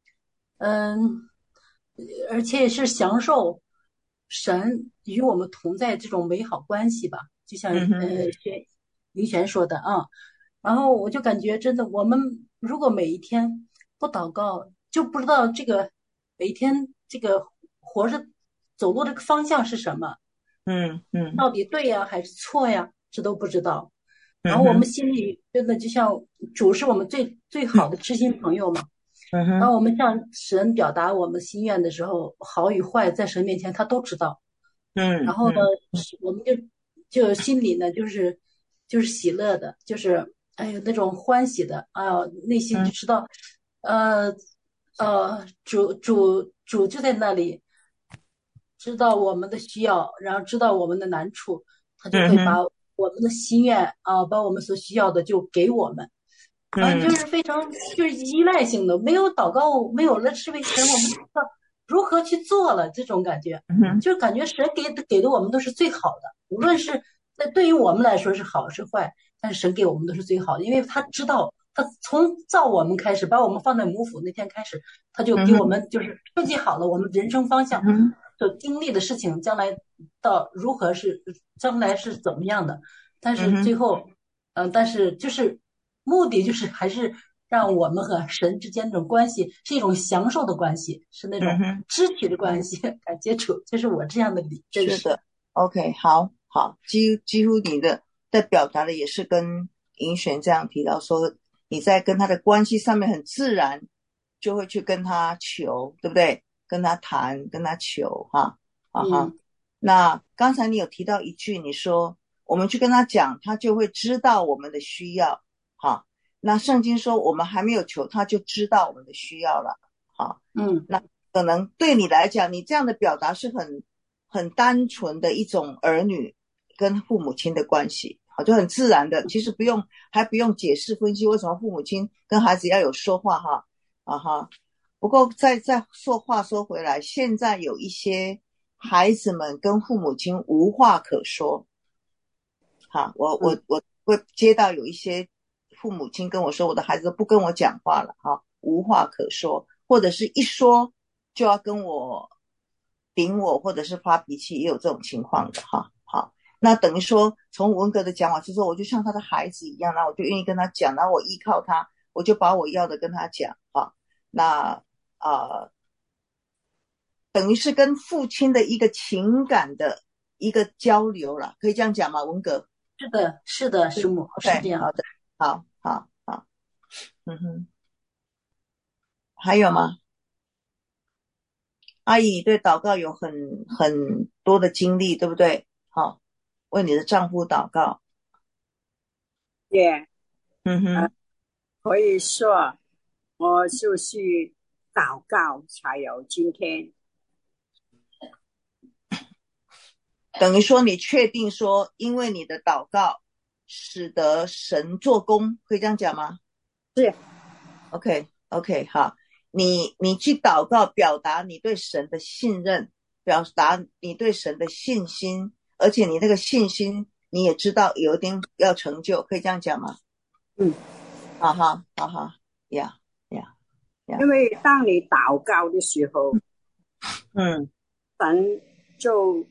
而且是享受神与我们同在这种美好关系吧，就像林璇说的啊。然后我就感觉真的，我们如果每一天不祷告，就不知道这个每一天这个活着走路这个方向是什么，到底对呀还是错呀，这都不知道。然后我们心里真的就像主是我们最好的知心朋友嘛。当我们向神表达我们心愿的时候，好与坏在神面前他都知道。然后呢，我们就心里呢就是喜乐的，就是哎呦那种欢喜的内心就知道，主就在那里，知道我们的需要，然后知道我们的难处，他就会把我们的心愿把我们所需要的就给我们。就是非常就是依赖性的，没有祷告，没有了智慧神，我们不知道如何去做了，这种感觉，就是感觉神给的我们都是最好的，无论是对于我们来说是好是坏，但是神给我们都是最好的，因为他知道，他从造我们开始，把我们放在母腹那天开始，他就给我们就是设计好了我们人生方向所经历的事情，将来将来是怎么样的，但是最后，但是就是目的就是还是让我们和神之间这种关系是一种享受的关系，是那种肢体的关系，感接触，就是我这样的认识。 是的 ，OK， 好，几乎你的表达的也是跟银璇这样提到说，你在跟他的关系上面很自然就会去跟他求，对不对？跟他谈，跟他求那刚才你有提到一句，你说我们去跟他讲，他就会知道我们的需要那圣经说我们还没有求，他就知道我们的需要了啊，那可能对你来讲，你这样的表达是很单纯的一种儿女跟父母亲的关系，好，就很自然的，其实还不用解释分析为什么父母亲跟孩子要有说话哈。不过再话说回来，现在有一些孩子们跟父母亲无话可说，哈，我会接到有一些父母亲跟我说，我的孩子都不跟我讲话了，哈，无话可说，或者是一说就要跟我顶我，或者是发脾气，也有这种情况的哈。好，那等于说从文革的讲法是说，我就像他的孩子一样，然后我就愿意跟他讲，然后我依靠他，我就把我要的跟他讲啊。那等于是跟父亲的一个情感的一个交流了，可以这样讲吗？文革？ 是的，师母，是这样。 好的，好，还有吗？阿姨对祷告有很多的经历，对不对？好，为你的丈夫祷告。 对，可以说我就是祷告才有今天。 等于说你确定说，因为你的祷告使得神做工，可以这样讲吗？ 是。 OK， 好，你去祷告，表达你对神的信任，表达你对神的信心，而且你那个信心你也知道有一天要成就，可以这样讲吗？好哈呀。 因为当你祷告的时候，神就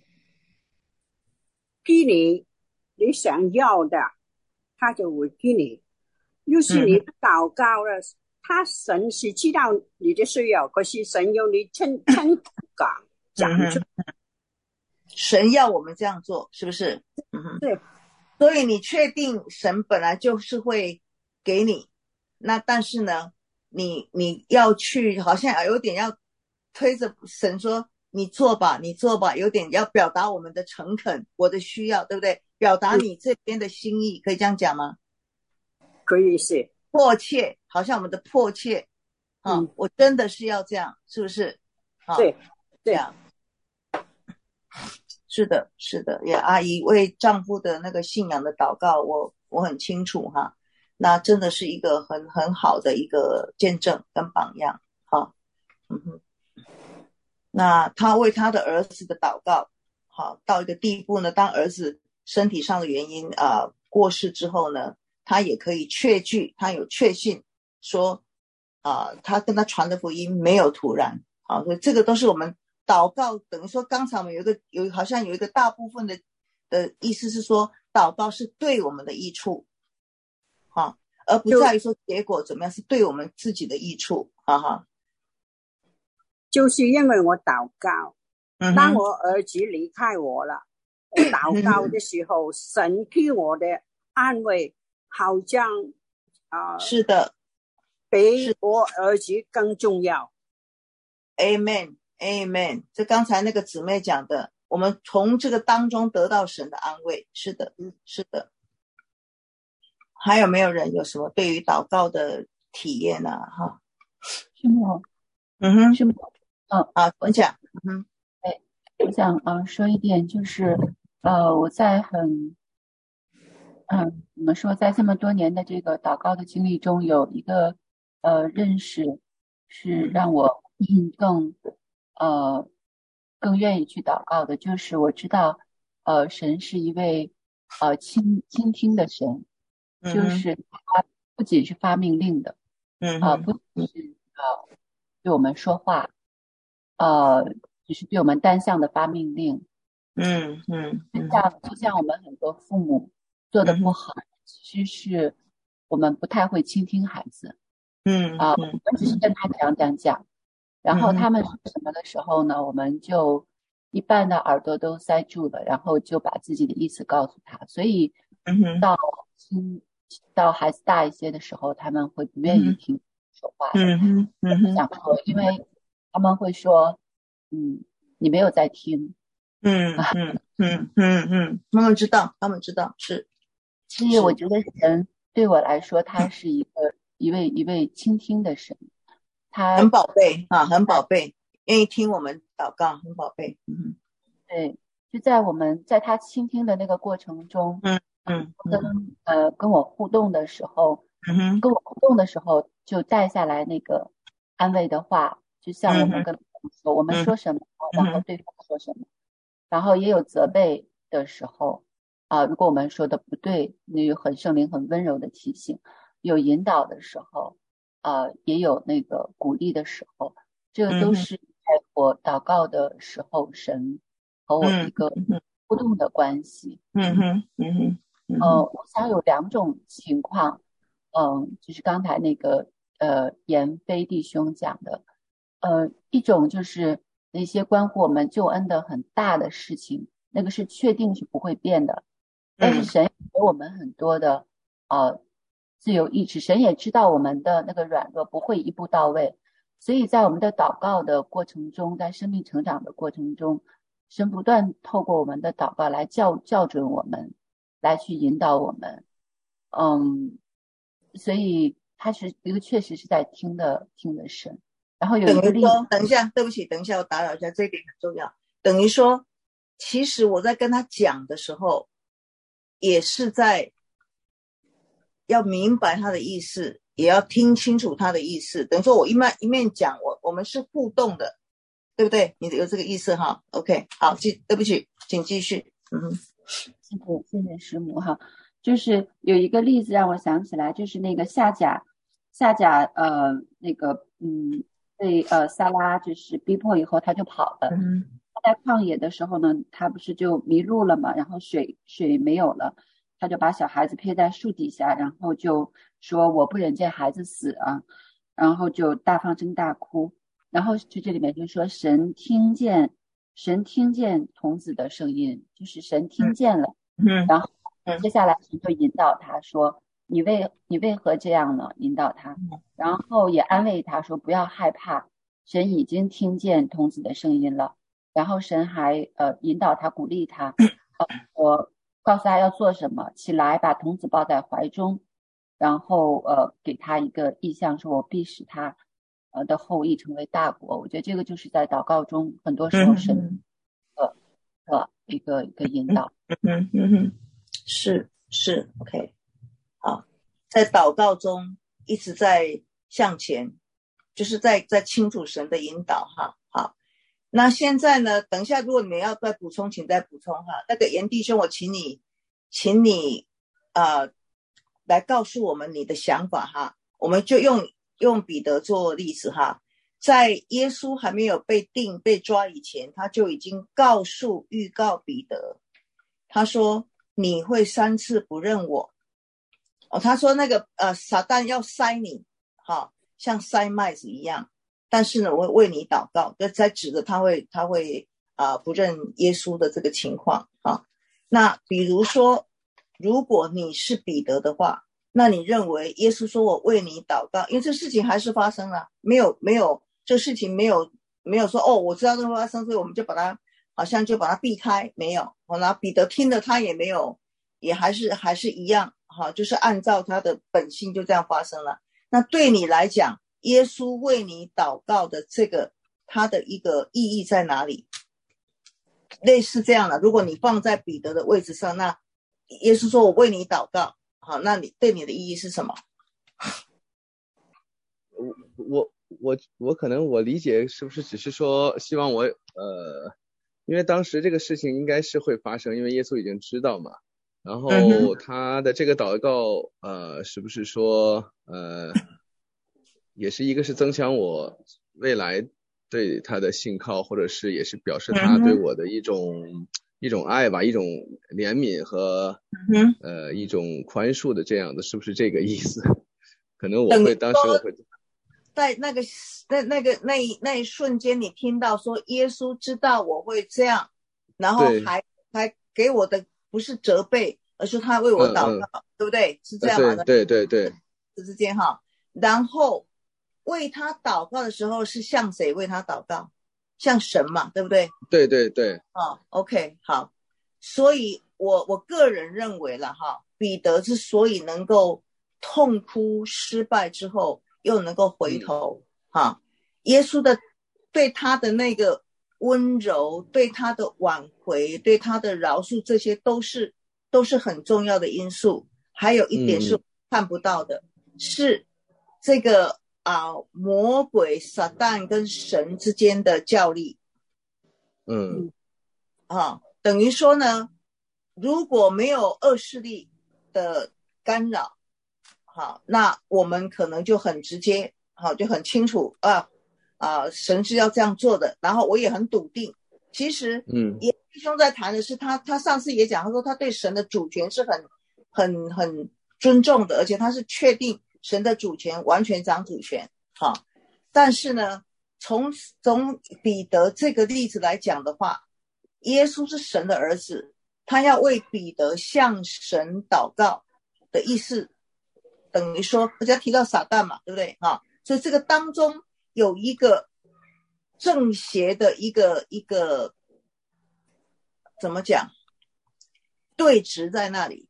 给你想要的，他就会给你。又是你祷告了，神是知道你的需要，可是神要你真讲出。 神要我们这样做，是不是？ 对。 所以你确定神本来就是会给你，那但是呢，你要去，好像有点要推着神说你做吧，有点要表达我们的诚恳，我的需要，对不对？表达你这边的心意，可以这样讲吗？ 可以是迫切，好像我们的迫切，我真的是要这样，是不是？ 对， 这样。是的，也阿姨为丈夫的那个信仰的祷告，我很清楚哈，那真的是一个很好的一个见证跟榜样哈。那他为他的儿子的祷告，好到一个地步呢，当儿子身体上的原因过世之后呢，他也可以确据，他有确信说他跟他传的福音没有突然，好，所以这个都是我们祷告，等于说刚才我们好像有一个大部分的意思是说，祷告是对我们的益处，而不在于说结果怎么样，是对我们自己的益处， 就是因为我祷告，当我儿子离开我了，我祷告的时候，神给我的安慰，好像是的， 比我儿子更重要。 Amen， 这刚才那个姊妹讲的，我们从这个当中得到神的安慰，是的。还有没有人有什么对于祷告的体验呢？哈， 师母，师母， 我讲， 我想说一点，就是我在怎么说，在这么多年的这个祷告的经历中，有一个认识是让我更愿意去祷告的，就是我知道神是一位倾听的神，就是他不仅是发命令的，不仅是对我们说话，只是对我们单向的发命令，就像我们很多父母做的不好，其实是我们不太会倾听孩子，我们只是跟他讲，然后他们说什么的时候呢，我们就一半的耳朵都塞住了，然后就把自己的意思告诉他，所以到孩子大一些的时候，他们会不愿意听说话的，想说，因为他们会说，你没有在听， 他们知道是。 所以我觉得神对我来说，他是一位倾听的神， 他很宝贝啊，很宝贝，愿意听我们祷告，很宝贝。 对，就在他倾听的那个过程中，跟我互动的时候，就带下来那个安慰的话，就像我们跟说，我们说什么，然后对方说什么，然后也有责备的时候如果我们说的不对，那有圣灵很温柔的提醒，有引导的时候也有那个鼓励的时候，这个都是在我祷告的时候神和我一个互动的关系。我想有2种情况，就是刚才那个严飞弟兄讲的，一种就是那些关乎我们救恩的很大的事情，那个是确定是不会变的，但是神给我们很多的自由意志，神也知道我们的那个软弱不会一步到位，所以在我们的祷告的过程中，在生命成长的过程中，神不断透过我们的祷告来校准我们，来去引导我们。所以他是一个确实是在听的神。然后有一个例子， 等一下，对不起，等一下我打扰一下，这一点很重要。等于说其实我在跟他讲的时候也是在要明白他的意思，也要听清楚他的意思，等于说我一面讲，我们是互动的，对不对？你有这个意思哈 ？OK， 好，对不起，请继续。 谢谢师母哈。就是有一个例子让我想起来，就是那个夏甲那个被撒拉就是逼迫以后他就跑了。他在旷野的时候呢，他不是就迷路了嘛，然后水没有了，他就把小孩子配在树底下，然后就说我不忍见孩子死啊，然后就大放声大哭。然后就这里面就说神听见童子的声音，就是神听见了。然后接下来神就引导他说你为何这样呢，引导他，然后也安慰他说不要害怕，神已经听见童子的声音了。然后神还引导他，鼓励他我告诉他要做什么，起来把童子抱在怀中，然后给他一个意象，说我必使他的后裔成为大国。我觉得这个就是在祷告中很多时候神一个引导。 是 OK， 好，在祷告中一直在向前，就是在清楚神的引导哈。好，那现在呢，等一下如果你们要再补充请再补充哈。那个严弟兄，我请你来告诉我们你的想法哈。我们就用彼得做例子哈。在耶稣还没有被抓以前，他就已经预告彼得，他说你会3次不认我。他说那个撒旦要塞你，像塞麦子一样，但是呢我会为你祷告，在指着他会不认耶稣的这个情况。那比如说如果你是彼得的话，那你认为耶稣说我为你祷告，因为这事情还是发生了，没有这事情没有说我知道这会发生，所以我们就把它好像就把它避开，没有。然后彼得听了他也没有，也还是一样就是按照他的本性就这样发生了。那对你来讲，耶稣为你祷告的这个他的一个意义在哪里？类似这样的，如果你放在彼得的位置上，那耶稣说我为你祷告，好，那你对你的意义是什么？ 我可能我理解是不是只是说希望我因为当时这个事情应该是会发生，因为耶稣已经知道嘛。然后他的这个祷告是不是说也是一个是增强我未来对他的信靠，或者是也是表示他对我的一种爱吧，一种怜悯和一种宽恕的这样的，是不是这个意思？可能当时我会在那一瞬间，你听到说耶稣知道我会这样，然后还给我的不是责备，而是他为我祷告，对不对？是这样吗？ 对， 之间哈。然后为他祷告的时候是向谁为他祷告？向神嘛，对不对？ 对。 OK， 好。所以我个人认为了哈，彼得之所以能够痛哭失败之后又能够回头耶稣的对他的那个温柔，对他的挽回，对他的饶恕，这些都是很重要的因素。还有一点是看不到的，是这个魔鬼撒旦跟神之间的较力。等于说呢，如果没有恶势力的干扰，好，那我们可能就很直接，好，就很清楚神是要这样做的，然后我也很笃定。其实也弟兄在谈的是他上次也讲，他说他对神的主权是很尊重的，而且他是确定神的主权完全掌主权。好，但是呢，从彼得这个例子来讲的话，耶稣是神的儿子，他要为彼得向神祷告的意思，等于说人家提到撒旦嘛，对不对？所以这个当中有一个正邪的一个怎么讲对峙在那里。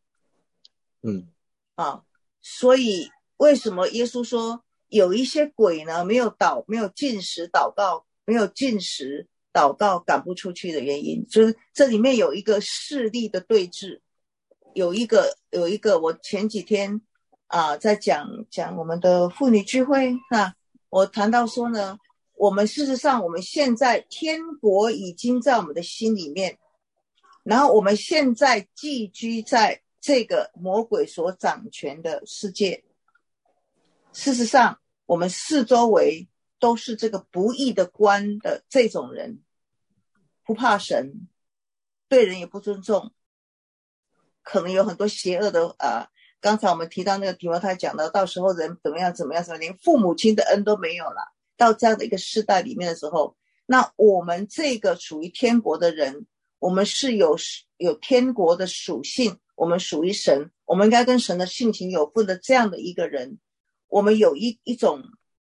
所以为什么耶稣说有一些鬼呢没有禁食祷告，没有禁食祷告赶不出去的原因，就是这里面有一个势力的对峙。有一个我前几天在讲我们的妇女聚会，我谈到说呢，我们事实上我们现在天国已经在我们的心里面，然后我们现在寄居在这个魔鬼所掌权的世界。事实上我们四周围都是这个不义的官的这种人，不怕神，对人也不尊重，可能有很多邪恶的刚才我们提到那个提摩太讲的，到时候人怎么样，连父母亲的恩都没有了，到这样的一个世代里面的时候，那我们这个属于天国的人，我们是有天国的属性，我们属于神，我们应该跟神的性情有份的这样的一个人，我们有一种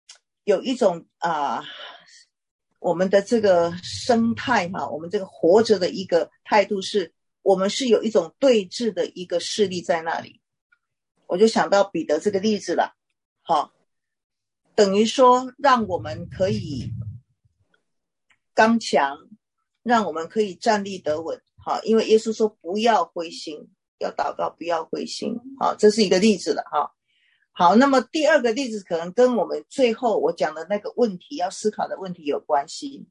我们的这个生态我们这个活着的一个态度是，我们是有一种对峙的一个势力在那里。我就想到彼得这个例子了，等于说让我们可以刚强，让我们可以站立得稳。因为耶稣说不要灰心，要祷告不要灰心。这是一个例子了。好，那么第二个例子可能跟我们最后我讲的那个问题要思考的问题有关系。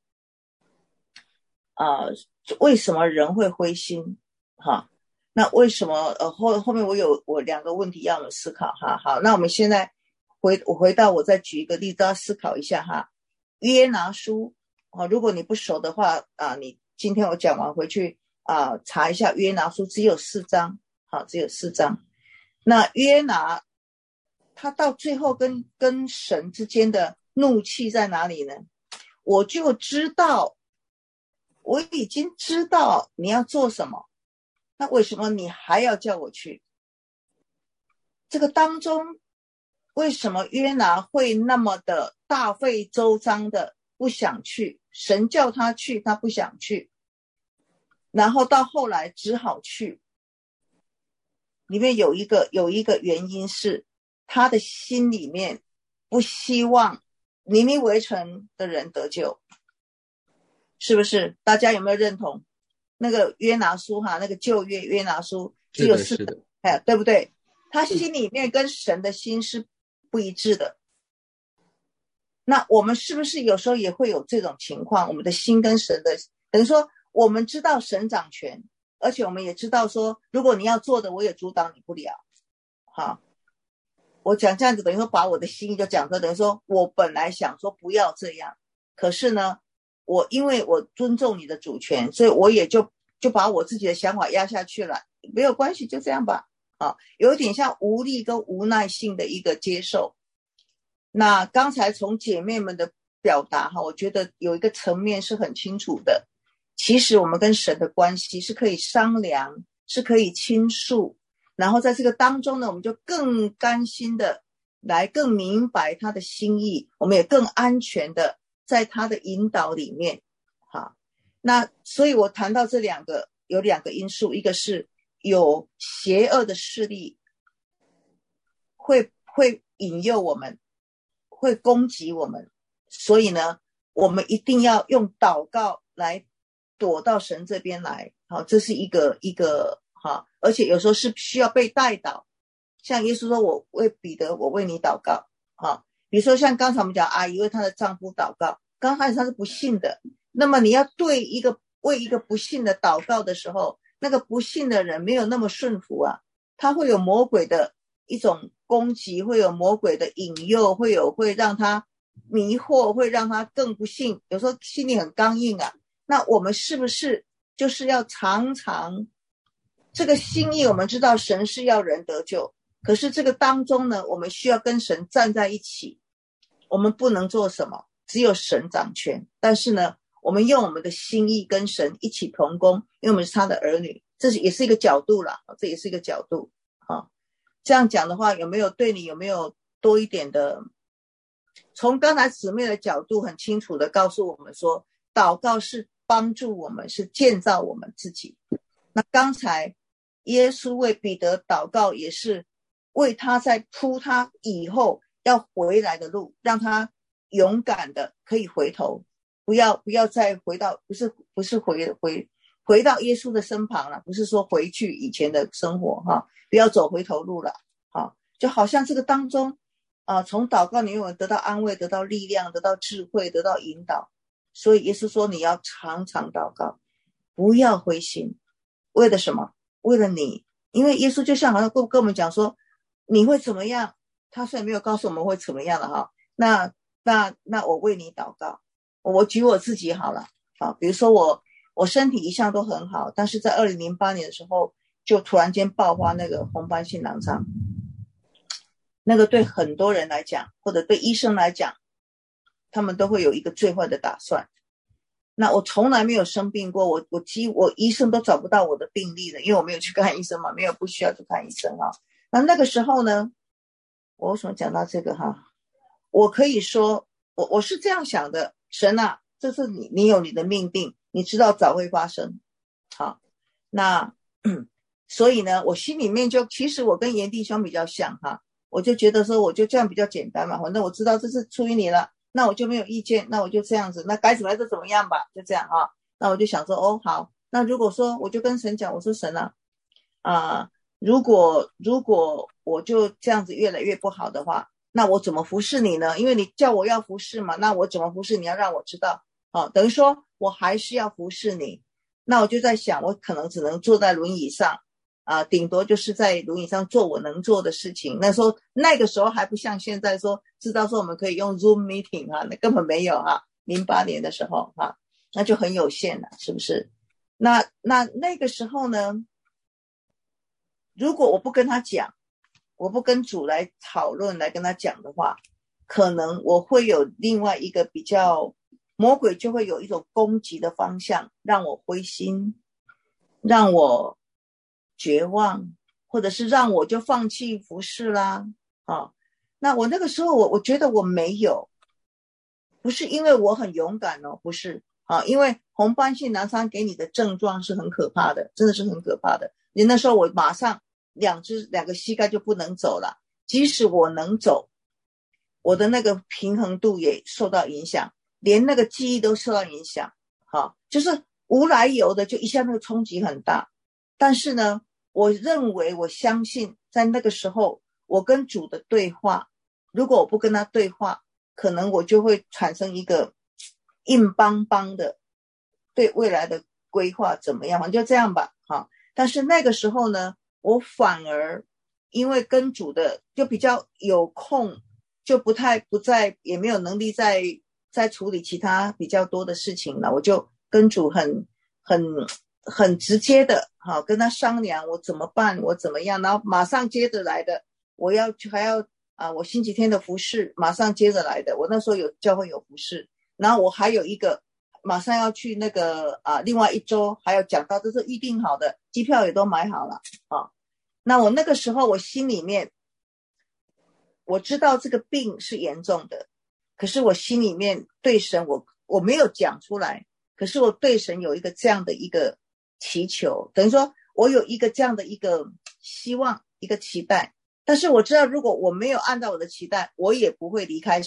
为什么人会灰心？那为什么后面我两个问题要我们思考。好，那我们现在回到我再举一个例子，要思考一下约拿书。如果你不熟的话你今天我讲完回去查一下约拿书，只有4章。只有4章。那约拿他到最后跟神之间的怒气在哪里呢？我已经知道你要做什么，那为什么你还要叫我去？这个当中为什么约拿会那么的大费周章的不想去？神叫他去他不想去，然后到后来只好去。里面有一个原因是他的心里面不希望尼尼微城的人得救，是不是？大家有没有认同？那个约拿书那个旧约约拿书只有4章，对不对？他心里面跟神的心是不一致的。那我们是不是有时候也会有这种情况？我们的心跟神的，等于说我们知道神掌权，而且我们也知道说如果你要做的我也阻挡你不了。我讲这样子等于说把我的心意就讲出来，等于说我本来想说不要这样，可是呢因为我尊重你的主权，所以我也就把我自己的想法压下去了，没有关系，就这样吧。有一点像无力跟无奈性的一个接受。那刚才从姐妹们的表达我觉得有一个层面是很清楚的，其实我们跟神的关系是可以商量，是可以倾诉，然后在这个当中呢，我们就更甘心的来更明白他的心意，我们也更安全的在他的引导里面。那所以我谈到这有两个因素，一个是有邪恶的势力会引诱我们，会攻击我们， 所以呢，我们一定要用祷告来躲到神这边来。好，这是一个哈，而且有时候是需要被带导。像耶稣说，我为彼得，我为你祷告。好，比如说像刚才我们讲阿姨为她的丈夫祷告，刚开始她是不信的，那么你要为一个不信的祷告的时候，那个不信的人没有那么顺服啊，他会有魔鬼的一种攻击，会有魔鬼的引诱，会让他迷惑，会让他更不信，有时候心里很刚硬啊。那我们是不是就是要常常这个心意，我们知道神是要人得救，可是这个当中呢，我们需要跟神站在一起，我们不能做什么，只有神掌权，但是呢，我们用我们的心意跟神一起同工，因为我们是他的儿女，这也是一个角度啦，这也是一个角度啊。这样讲的话，有没有多一点的？从刚才姊妹的角度很清楚的告诉我们说，祷告是帮助我们，是建造我们自己。那刚才耶稣为彼得祷告，也是为他在铺他以后要回来的路，让他勇敢的可以回头，不要再回到，不是回到耶稣的身旁了，不是说回去以前的生活哈，不要走回头路了。好，就好像这个当中从祷告你有得到安慰，得到力量，得到智慧，得到引导。所以耶稣说你要常常祷告，不要灰心。为了什么？为了你。因为耶稣就像好像跟我们讲说你会怎么样，他虽然没有告诉我们会怎么样了哈。那我为你祷告。我举我自己好了啊，比如说我身体一向都很好，但是在2008年的时候就突然间爆发那个红斑性狼疮。那个对很多人来讲，或者对医生来讲，他们都会有一个最坏的打算。那我从来没有生病过，我医生都找不到我的病历了，因为我没有去看医生嘛，没有不需要去看医生啊。那个时候呢，我为什么讲到这个哈？我可以说我是这样想的，神啊，这是你有你的命定，你知道早会发生。好，那所以呢，我心里面其实我跟严弟兄比较像哈，我就觉得说我就这样比较简单嘛，反正我知道这是出于你了，那我就没有意见，那我就这样子，那该怎么样就怎么样吧，就这样啊。那我就想说好，那如果说我就跟神讲，我说神啊如果我就这样子越来越不好的话，那我怎么服侍你呢？因为你叫我要服侍嘛，那我怎么服侍你要让我知道等于说我还是要服侍你。那我就在想，我可能只能坐在轮椅上顶多就是在轮椅上做我能做的事情。那个时候还不像现在说知道说我们可以用 Zoom meeting 那根本没有08年的时候那就很有限了，是不是？那个时候呢，如果我不跟他讲，我不跟主来讨论来跟他讲的话，可能我会有另外一个比较，魔鬼就会有一种攻击的方向，让我灰心，让我绝望，或者是让我就放弃服侍啦那我那个时候我觉得我没有，不是因为我很勇敢不是因为红斑性狼疮给你的症状是很可怕的，真的是很可怕的。你那时候我马上两个膝盖就不能走了，即使我能走，我的那个平衡度也受到影响，连那个记忆都受到影响就是无来由的就一下那个冲击很大。但是呢，我相信在那个时候我跟主的对话，如果我不跟他对话，可能我就会产生一个硬邦邦的对未来的规划怎么样，反正就这样吧但是那个时候呢，我反而因为跟主的就比较有空，就不再也没有能力再处理其他比较多的事情了，我就跟主很直接的跟他商量我怎么办，我怎么样，然后马上接着来的还要我星期天的服事马上接着来的，我那时候有教会有服事，然后我还有一个马上要去那个另外一周还要讲到，这是预定好的，机票也都买好了那我那个时候我心里面我知道这个病是严重的，可是我心里面对神我没有讲出来，可是我对神有一个这样的一个祈求，等于说我有一个这样的一个希望，一个期待。但是我知道如果我没有按照我的期待，我也不会离开神，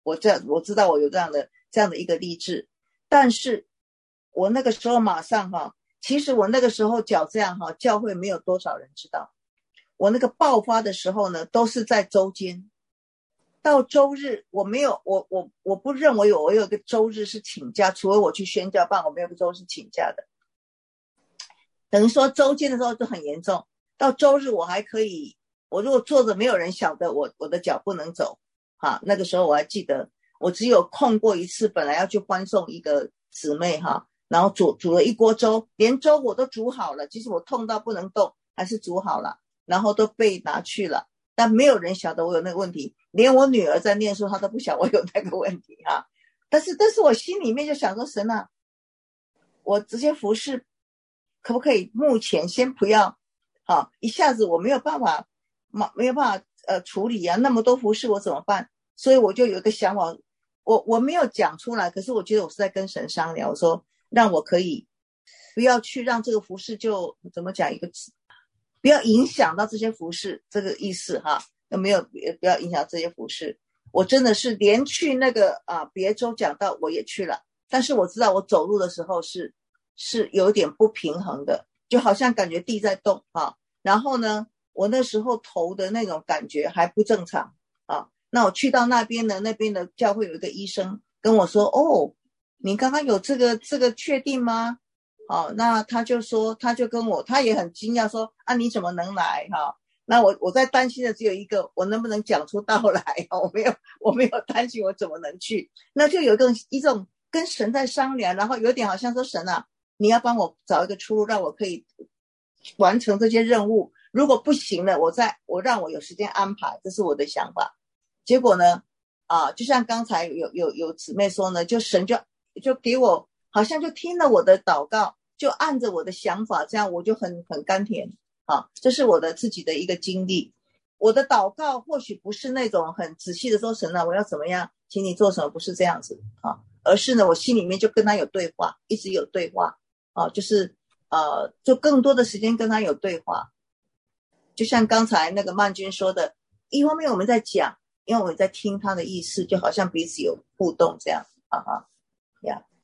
我知道我有这样的一个立志，但是我那个时候马上其实我那个时候这样教会没有多少人知道。我那个爆发的时候呢，都是在周间，到周日我没有我不认为我有一个周日是请假，除了我去宣教办，我没有个周日是请假的。等于说周间的时候就很严重，到周日我还可以，我如果坐着没有人晓得我的脚不能走那个时候我还记得，我只有空过一次，本来要去欢送一个姊妹然后煮了一锅粥，连粥我都煮好了，其实我痛到不能动，还是煮好了，然后都被拿去了，但没有人晓得我有那个问题，连我女儿在念书她都不晓得我有那个问题但是我心里面就想说，神啊，我这些服事可不可以目前先不要一下子我没有办法处理那么多服事我怎么办？所以我就有一个想法，我没有讲出来，可是我觉得我是在跟神商量，我说让我可以不要去让这个服事，就怎么讲一个词，不要影响到这些服事，这个意思没有不要影响这些服事。我真的是连去那个别州讲道我也去了，但是我知道我走路的时候是有点不平衡的，就好像感觉地在动然后呢我那时候头的那种感觉还不正常那我去到那边的教会有一个医生跟我说，你刚刚有这个确定吗？那他就跟我，他也很惊讶说你怎么能来那我在担心的只有一个，我能不能讲出道来我没有担心我怎么能去，那就有一种跟神在商量，然后有点好像说，神啊，你要帮我找一个出路，让我可以完成这些任务，如果不行了我让我有时间安排，这是我的想法。结果呢就像刚才有姊妹说呢，就神就给我好像就听了我的祷告，就按着我的想法，这样我就很甘甜这是我的自己的一个经历。我的祷告或许不是那种很仔细的说，神啊我要怎么样请你做什么，不是这样子而是呢我心里面就跟他有对话，一直有对话就是就更多的时间跟他有对话。就像刚才那个曼君说的，一方面我们在讲，因为我们在听他的意思，就好像彼此有互动这样